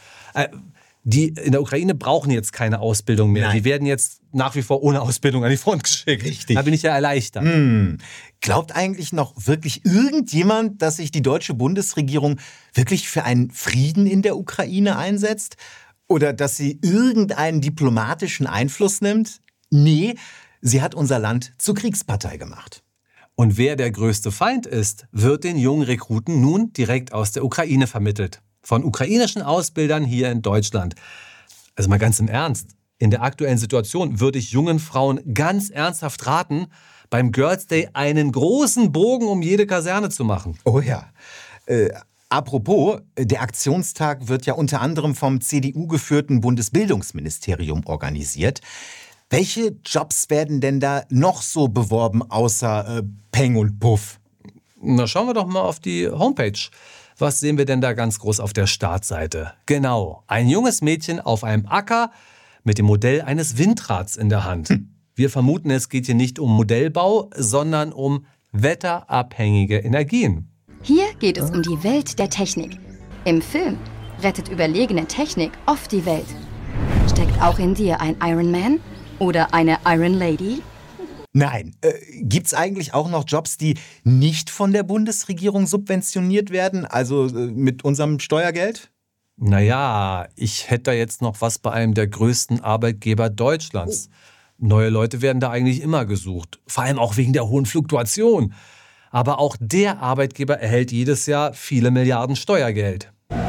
Die in der Ukraine brauchen jetzt keine Ausbildung mehr. Nein. Die werden jetzt nach wie vor ohne Ausbildung an die Front geschickt. Richtig. Da bin ich ja erleichtert. Glaubt eigentlich noch wirklich irgendjemand, dass sich die deutsche Bundesregierung wirklich für einen Frieden in der Ukraine einsetzt? Oder dass sie irgendeinen diplomatischen Einfluss nimmt? Nee, sie hat unser Land zur Kriegspartei gemacht. Und wer der größte Feind ist, wird den jungen Rekruten nun direkt aus der Ukraine vermittelt. Von ukrainischen Ausbildern hier in Deutschland. Also mal ganz im Ernst. In der aktuellen Situation würde ich jungen Frauen ganz ernsthaft raten, beim Girls Day einen großen Bogen um jede Kaserne zu machen. Oh ja. Apropos, der Aktionstag wird ja unter anderem vom CDU-geführten Bundesbildungsministerium organisiert. Welche Jobs werden denn da noch so beworben, außer Peng und Puff? Na, schauen wir doch mal auf die Homepage. Was sehen wir denn da ganz groß auf der Startseite? Genau, ein junges Mädchen auf einem Acker mit dem Modell eines Windrads in der Hand. Wir vermuten, es geht hier nicht um Modellbau, sondern um wetterabhängige Energien. Hier geht es um die Welt der Technik. Im Film rettet überlegene Technik oft die Welt. Steckt auch in dir ein Iron Man oder eine Iron Lady? Nein. Gibt's eigentlich auch noch Jobs, die nicht von der Bundesregierung subventioniert werden, also mit unserem Steuergeld? Naja, ich hätte da jetzt noch was bei einem der größten Arbeitgeber Deutschlands. Neue Leute werden da eigentlich immer gesucht, vor allem auch wegen der hohen Fluktuation. Aber auch der Arbeitgeber erhält jedes Jahr viele Milliarden Steuergeld.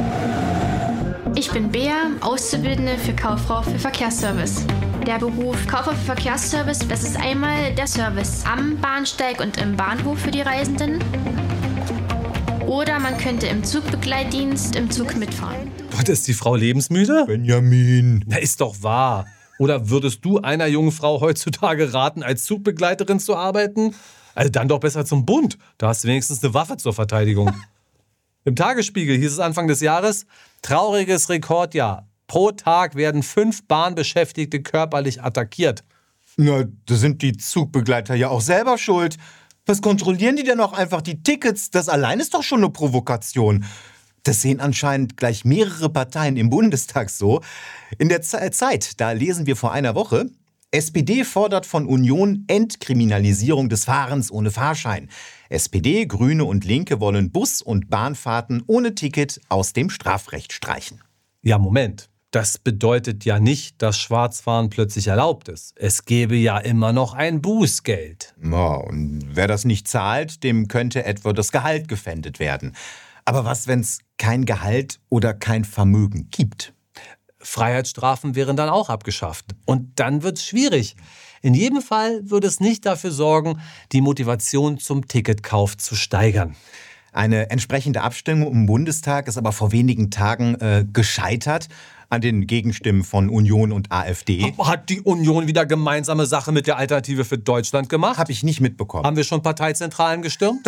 Ich bin Bea, Auszubildende für Kauffrau für Verkehrsservice. Der Beruf Kauffrau für Verkehrsservice, das ist einmal der Service am Bahnsteig und im Bahnhof für die Reisenden. Oder man könnte im Zugbegleitdienst im Zug mitfahren. Gott, ist die Frau lebensmüde? Benjamin. Na, ist doch wahr. Oder würdest du einer jungen Frau heutzutage raten, als Zugbegleiterin zu arbeiten? Also dann doch besser zum Bund. Da hast du wenigstens eine Waffe zur Verteidigung. Im Tagesspiegel hieß es Anfang des Jahres, trauriges Rekordjahr. Pro Tag werden 5 Bahnbeschäftigte körperlich attackiert. Na, da sind die Zugbegleiter ja auch selber schuld. Was kontrollieren die denn auch einfach die Tickets? Das allein ist doch schon eine Provokation. Das sehen anscheinend gleich mehrere Parteien im Bundestag so. In der Zeit, da lesen wir vor einer Woche, SPD fordert von Union Entkriminalisierung des Fahrens ohne Fahrschein. SPD, Grüne und Linke wollen Bus- und Bahnfahrten ohne Ticket aus dem Strafrecht streichen. Ja, Moment. Das bedeutet ja nicht, dass Schwarzfahren plötzlich erlaubt ist. Es gäbe ja immer noch ein Bußgeld. Ja, und wer das nicht zahlt, dem könnte etwa das Gehalt gefändet werden. Aber was, wenn es kein Gehalt oder kein Vermögen gibt? Freiheitsstrafen wären dann auch abgeschafft. Und dann wird es schwierig. In jedem Fall würde es nicht dafür sorgen, die Motivation zum Ticketkauf zu steigern. Eine entsprechende Abstimmung im Bundestag ist aber vor wenigen Tagen gescheitert an den Gegenstimmen von Union und AfD. Hat die Union wieder gemeinsame Sache mit der Alternative für Deutschland gemacht? Habe ich nicht mitbekommen. Haben wir schon Parteizentralen gestürmt?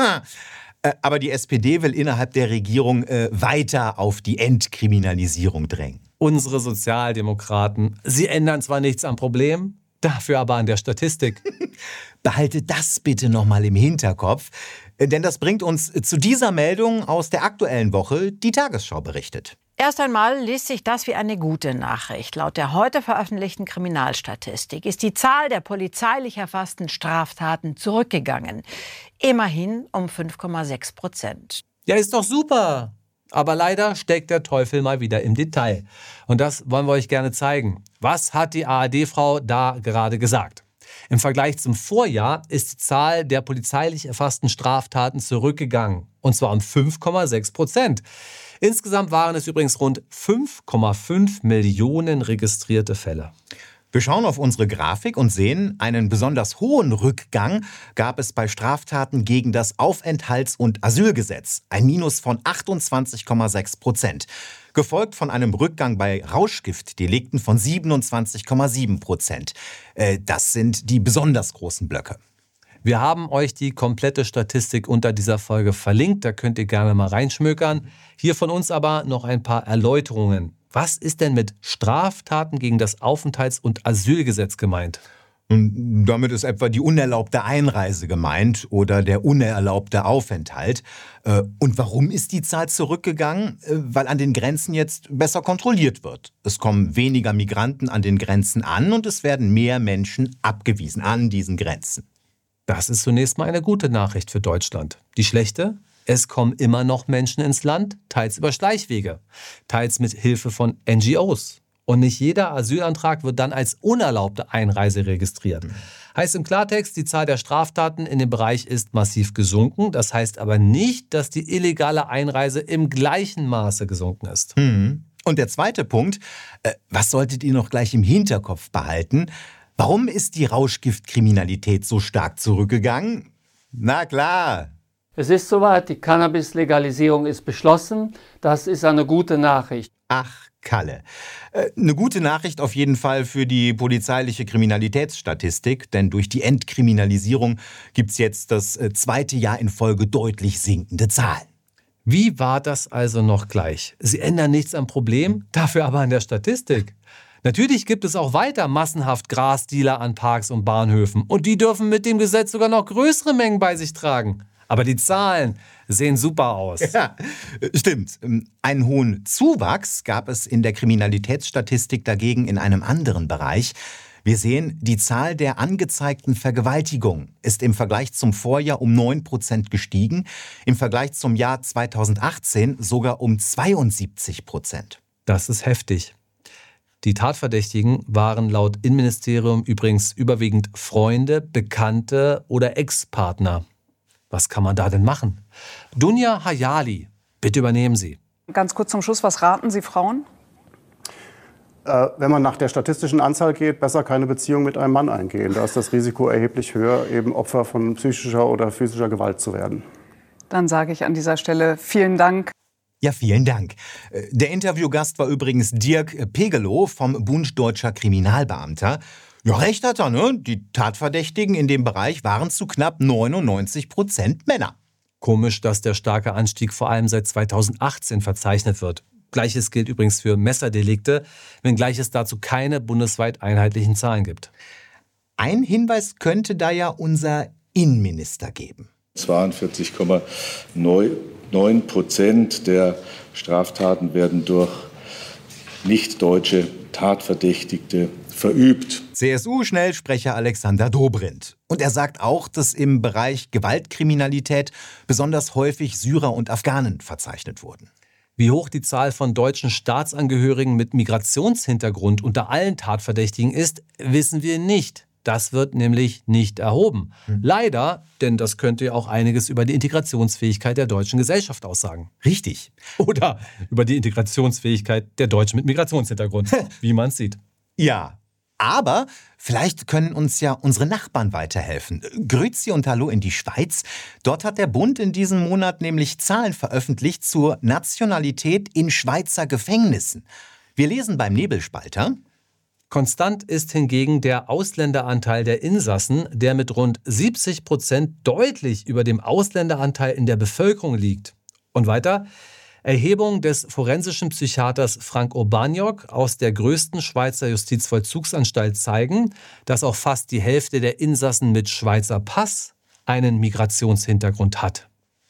Aber die SPD will innerhalb der Regierung weiter auf die Entkriminalisierung drängen. Unsere Sozialdemokraten, sie ändern zwar nichts am Problem, dafür aber an der Statistik. Behalte das bitte nochmal im Hinterkopf, denn das bringt uns zu dieser Meldung aus der aktuellen Woche, die Tagesschau berichtet. Erst einmal liest sich das wie eine gute Nachricht. Laut der heute veröffentlichten Kriminalstatistik ist die Zahl der polizeilich erfassten Straftaten zurückgegangen. Immerhin um 5,6%. Ja, ist doch super. Aber leider steckt der Teufel mal wieder im Detail. Und das wollen wir euch gerne zeigen. Was hat die ARD-Frau da gerade gesagt? Im Vergleich zum Vorjahr ist die Zahl der polizeilich erfassten Straftaten zurückgegangen. Und zwar um 5,6%. Insgesamt waren es übrigens rund 5,5 Millionen registrierte Fälle. Wir schauen auf unsere Grafik und sehen, einen besonders hohen Rückgang gab es bei Straftaten gegen das Aufenthalts- und Asylgesetz. Ein Minus von 28,6%. Gefolgt von einem Rückgang bei Rauschgiftdelikten von 27,7%. Das sind die besonders großen Blöcke. Wir haben euch die komplette Statistik unter dieser Folge verlinkt. Da könnt ihr gerne mal reinschmökern. Hier von uns aber noch ein paar Erläuterungen. Was ist denn mit Straftaten gegen das Aufenthalts- und Asylgesetz gemeint? Und damit ist etwa die unerlaubte Einreise gemeint oder der unerlaubte Aufenthalt. Und warum ist die Zahl zurückgegangen? Weil an den Grenzen jetzt besser kontrolliert wird. Es kommen weniger Migranten an den Grenzen an und es werden mehr Menschen abgewiesen an diesen Grenzen. Das ist zunächst mal eine gute Nachricht für Deutschland. Die schlechte? Es kommen immer noch Menschen ins Land, teils über Schleichwege, teils mit Hilfe von NGOs. Und nicht jeder Asylantrag wird dann als unerlaubte Einreise registriert. Heißt im Klartext, die Zahl der Straftaten in dem Bereich ist massiv gesunken. Das heißt aber nicht, dass die illegale Einreise im gleichen Maße gesunken ist. Und der zweite Punkt, was solltet ihr noch gleich im Hinterkopf behalten? Warum ist die Rauschgiftkriminalität so stark zurückgegangen? Na klar. Es ist soweit, die Cannabis-Legalisierung ist beschlossen. Das ist eine gute Nachricht. Ach, Kalle. Eine gute Nachricht auf jeden Fall für die polizeiliche Kriminalitätsstatistik, denn durch die Entkriminalisierung gibt's jetzt das zweite Jahr in Folge deutlich sinkende Zahlen. Wie war das also noch gleich? Sie ändern nichts am Problem, dafür aber an der Statistik. Natürlich gibt es auch weiter massenhaft Grasdealer an Parks und Bahnhöfen. Und die dürfen mit dem Gesetz sogar noch größere Mengen bei sich tragen. Aber die Zahlen sehen super aus. Ja, stimmt. Einen hohen Zuwachs gab es in der Kriminalitätsstatistik dagegen in einem anderen Bereich. Wir sehen, die Zahl der angezeigten Vergewaltigungen ist im Vergleich zum Vorjahr um 9% gestiegen, im Vergleich zum Jahr 2018 sogar um 72%. Das ist heftig. Die Tatverdächtigen waren laut Innenministerium übrigens überwiegend Freunde, Bekannte oder Ex-Partner. Was kann man da denn machen? Dunja Hayali, bitte übernehmen Sie. Ganz kurz zum Schluss, was raten Sie Frauen? Wenn man nach der statistischen Anzahl geht, besser keine Beziehung mit einem Mann eingehen. Da ist das Risiko erheblich höher, eben Opfer von psychischer oder physischer Gewalt zu werden. Dann sage ich an dieser Stelle vielen Dank. Ja, vielen Dank. Der Interviewgast war übrigens Dirk Pegelow vom Bund Deutscher Kriminalbeamter. Ja, recht hat er, ne? Die Tatverdächtigen in dem Bereich waren zu knapp 99% Männer. Komisch, dass der starke Anstieg vor allem seit 2018 verzeichnet wird. Gleiches gilt übrigens für Messerdelikte, wenngleich es dazu keine bundesweit einheitlichen Zahlen gibt. Ein Hinweis könnte da ja unser Innenminister geben. 42,9% der Straftaten werden durch nicht-deutsche Tatverdächtigte verübt. CSU-Schnellsprecher Alexander Dobrindt. Und er sagt auch, dass im Bereich Gewaltkriminalität besonders häufig Syrer und Afghanen verzeichnet wurden. Wie hoch die Zahl von deutschen Staatsangehörigen mit Migrationshintergrund unter allen Tatverdächtigen ist, wissen wir nicht. Das wird nämlich nicht erhoben. Leider, denn das könnte ja auch einiges über die Integrationsfähigkeit der deutschen Gesellschaft aussagen. Richtig. Oder über die Integrationsfähigkeit der Deutschen mit Migrationshintergrund, wie man es sieht. Ja, aber vielleicht können uns ja unsere Nachbarn weiterhelfen. Grüezi und Hallo in die Schweiz. Dort hat der Bund in diesem Monat nämlich Zahlen veröffentlicht zur Nationalität in Schweizer Gefängnissen. Wir lesen beim Nebelspalter: Konstant ist hingegen der Ausländeranteil der Insassen, der mit rund 70% deutlich über dem Ausländeranteil in der Bevölkerung liegt. Und weiter: Erhebung des forensischen Psychiaters Frank Urbaniok aus der größten Schweizer Justizvollzugsanstalt zeigen, dass auch fast die Hälfte der Insassen mit Schweizer Pass einen Migrationshintergrund hat.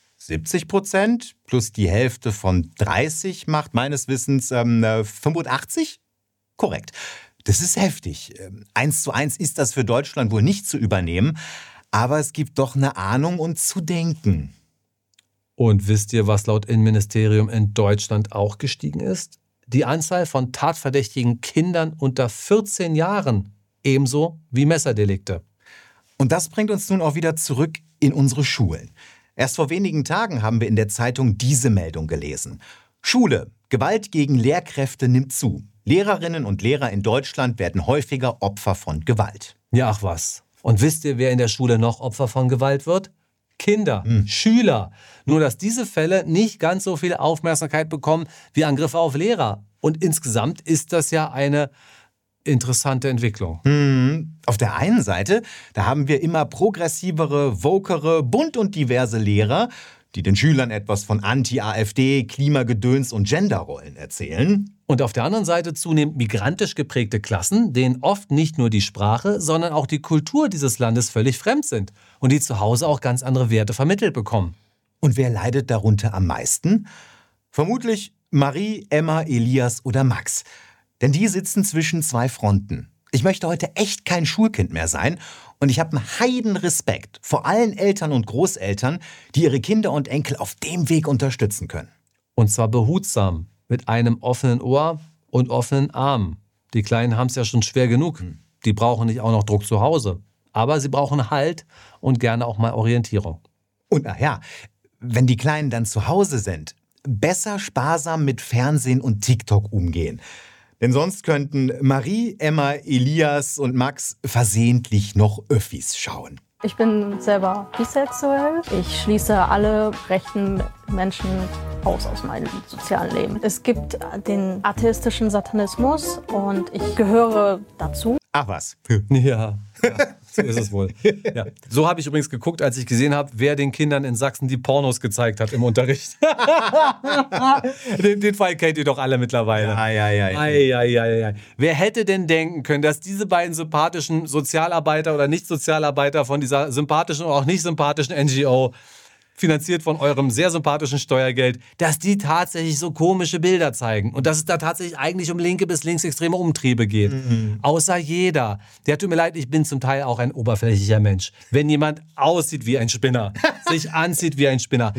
70% plus die Hälfte von 30 macht meines Wissens 85? Korrekt. Das ist heftig. 1:1 ist das für Deutschland wohl nicht zu übernehmen, aber es gibt doch eine Ahnung und zu denken. Und wisst ihr, was laut Innenministerium in Deutschland auch gestiegen ist? Die Anzahl von tatverdächtigen Kindern unter 14 Jahren, ebenso wie Messerdelikte. Und das bringt uns nun auch wieder zurück in unsere Schulen. Erst vor wenigen Tagen haben wir in der Zeitung diese Meldung gelesen. Schule: Gewalt gegen Lehrkräfte nimmt zu. Lehrerinnen und Lehrer in Deutschland werden häufiger Opfer von Gewalt. Ja, ach was. Und wisst ihr, wer in der Schule noch Opfer von Gewalt wird? Kinder, Schüler. Nur, dass diese Fälle nicht ganz so viel Aufmerksamkeit bekommen wie Angriffe auf Lehrer. Und insgesamt ist das ja eine interessante Entwicklung. Auf der einen Seite, da haben wir immer progressivere, wokere, bunt und diverse Lehrer, die den Schülern etwas von Anti-AfD, Klimagedöns und Genderrollen erzählen. Und auf der anderen Seite zunehmend migrantisch geprägte Klassen, denen oft nicht nur die Sprache, sondern auch die Kultur dieses Landes völlig fremd sind und die zu Hause auch ganz andere Werte vermittelt bekommen. Und wer leidet darunter am meisten? Vermutlich Marie, Emma, Elias oder Max. Denn die sitzen zwischen zwei Fronten. Ich möchte heute echt kein Schulkind mehr sein und ich habe einen Heidenrespekt vor allen Eltern und Großeltern, die ihre Kinder und Enkel auf dem Weg unterstützen können. Und zwar behutsam, mit einem offenen Ohr und offenen Armen. Die Kleinen haben es ja schon schwer genug. Die brauchen nicht auch noch Druck zu Hause. Aber sie brauchen Halt und gerne auch mal Orientierung. Und ach ja, wenn die Kleinen dann zu Hause sind, besser sparsam mit Fernsehen und TikTok umgehen. Denn sonst könnten Marie, Emma, Elias und Max versehentlich noch Öffis schauen. Ich bin selber bisexuell. Ich schließe alle rechten Menschen aus meinem sozialen Leben. Es gibt den atheistischen Satanismus und ich gehöre dazu. Ach was. Ja, so ist es wohl. Ja. So habe ich übrigens geguckt, als ich gesehen habe, wer den Kindern in Sachsen die Pornos gezeigt hat im Unterricht. Den Fall kennt ihr doch alle mittlerweile. Ja. Wer hätte denn denken können, dass diese beiden sympathischen Sozialarbeiter oder Nicht-Sozialarbeiter von dieser sympathischen oder auch nicht sympathischen NGO, finanziert von eurem sehr sympathischen Steuergeld, dass die tatsächlich so komische Bilder zeigen und dass es da tatsächlich eigentlich um linke bis linksextreme Umtriebe geht. Außer jeder. Der tut mir leid, ich bin zum Teil auch ein oberflächlicher Mensch. Wenn jemand aussieht wie ein Spinner, sich anzieht wie ein Spinner,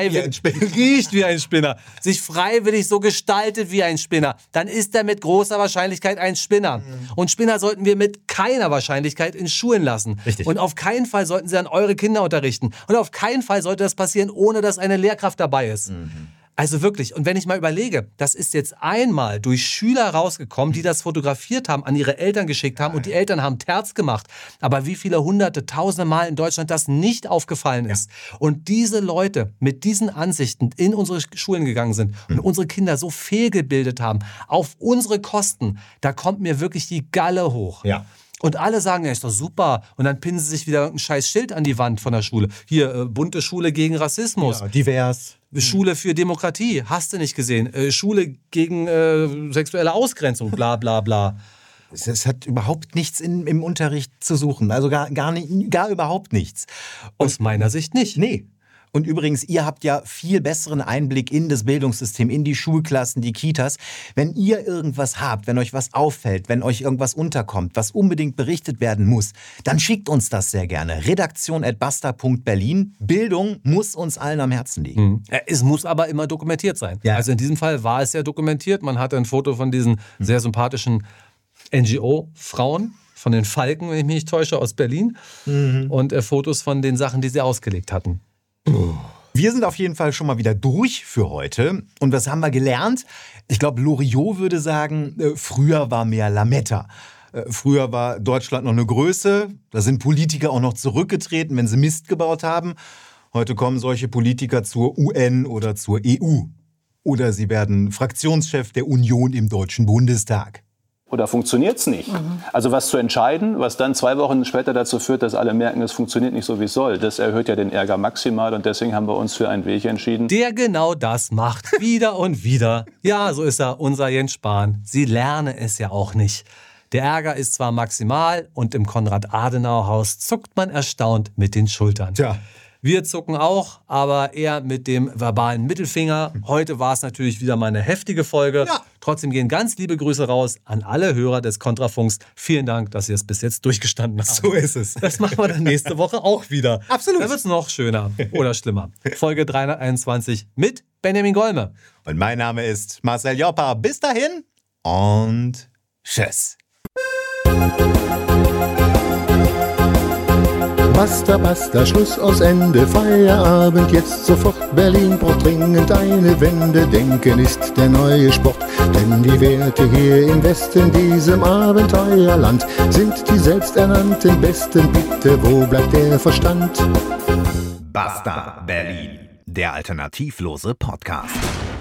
riecht wie ein Spinner, sich freiwillig so gestaltet wie ein Spinner, dann ist er mit großer Wahrscheinlichkeit ein Spinner. Und Spinner sollten wir mit keiner Wahrscheinlichkeit in Schulen lassen. Richtig. Und auf keinen Fall sollten sie an eure Kinder unterrichten. Und auf keinen Fall sollte das passieren, ohne dass eine Lehrkraft dabei ist. Also wirklich. Und wenn ich mal überlege, das ist jetzt einmal durch Schüler rausgekommen, die das fotografiert haben, an ihre Eltern geschickt haben und die Eltern haben Terz gemacht. Aber wie viele hunderte, tausende Mal in Deutschland das nicht aufgefallen ist. Und diese Leute mit diesen Ansichten in unsere Schulen gegangen sind und unsere Kinder so fehlgebildet haben, auf unsere Kosten, da kommt mir wirklich die Galle hoch. Ja. Und alle sagen, ja, ist doch super. Und dann pinnen sie sich wieder ein scheiß Schild an die Wand von der Schule. Hier, bunte Schule gegen Rassismus. Ja, divers. Schule für Demokratie, hast du nicht gesehen. Schule gegen sexuelle Ausgrenzung, bla bla bla. Es hat überhaupt nichts im Unterricht zu suchen. Also gar überhaupt nichts. Aus meiner Sicht nicht. Nee. Und übrigens, ihr habt ja viel besseren Einblick in das Bildungssystem, in die Schulklassen, die Kitas. Wenn ihr irgendwas habt, wenn euch was auffällt, wenn euch irgendwas unterkommt, was unbedingt berichtet werden muss, dann schickt uns das sehr gerne. redaktion@basta.berlin. Bildung muss uns allen am Herzen liegen. Es muss aber immer dokumentiert sein. Ja. Also in diesem Fall war es ja dokumentiert. Man hatte ein Foto von diesen sehr sympathischen NGO-Frauen, von den Falken, wenn ich mich nicht täusche, aus Berlin. Und Fotos von den Sachen, die sie ausgelegt hatten. Wir sind auf jeden Fall schon mal wieder durch für heute. Und was haben wir gelernt? Ich glaube, Loriot würde sagen, früher war mehr Lametta. Früher war Deutschland noch eine Größe. Da sind Politiker auch noch zurückgetreten, wenn sie Mist gebaut haben. Heute kommen solche Politiker zur UN oder zur EU. Oder sie werden Fraktionschef der Union im Deutschen Bundestag. Oder funktioniert es nicht? Also was zu entscheiden, was dann 2 Wochen später dazu führt, dass alle merken, es funktioniert nicht so, wie es soll, das erhöht ja den Ärger maximal und deswegen haben wir uns für einen Weg entschieden. Der genau das macht, wieder und wieder. Ja, so ist er, unser Jens Spahn. Sie lernen es ja auch nicht. Der Ärger ist zwar maximal und im Konrad-Adenauer-Haus zuckt man erstaunt mit den Schultern. Tja. Wir zucken auch, aber eher mit dem verbalen Mittelfinger. Heute war es natürlich wieder mal eine heftige Folge. Ja. Trotzdem gehen ganz liebe Grüße raus an alle Hörer des Kontrafunks. Vielen Dank, dass ihr es bis jetzt durchgestanden habt. So ist es. Das machen wir dann nächste Woche auch wieder. Absolut. Da wird es noch schöner oder schlimmer. Folge 321 mit Benjamin Golme. Und mein Name ist Marcel Joppa. Bis dahin und tschüss. Basta, basta, Schluss aus Ende, Feierabend, jetzt sofort, Berlin braucht dringend eine Wende, Denken ist der neue Sport, denn die Werte hier im Westen, diesem Abenteuerland, sind die selbsternannten Besten, bitte, wo bleibt der Verstand? Basta Berlin, der alternativlose Podcast.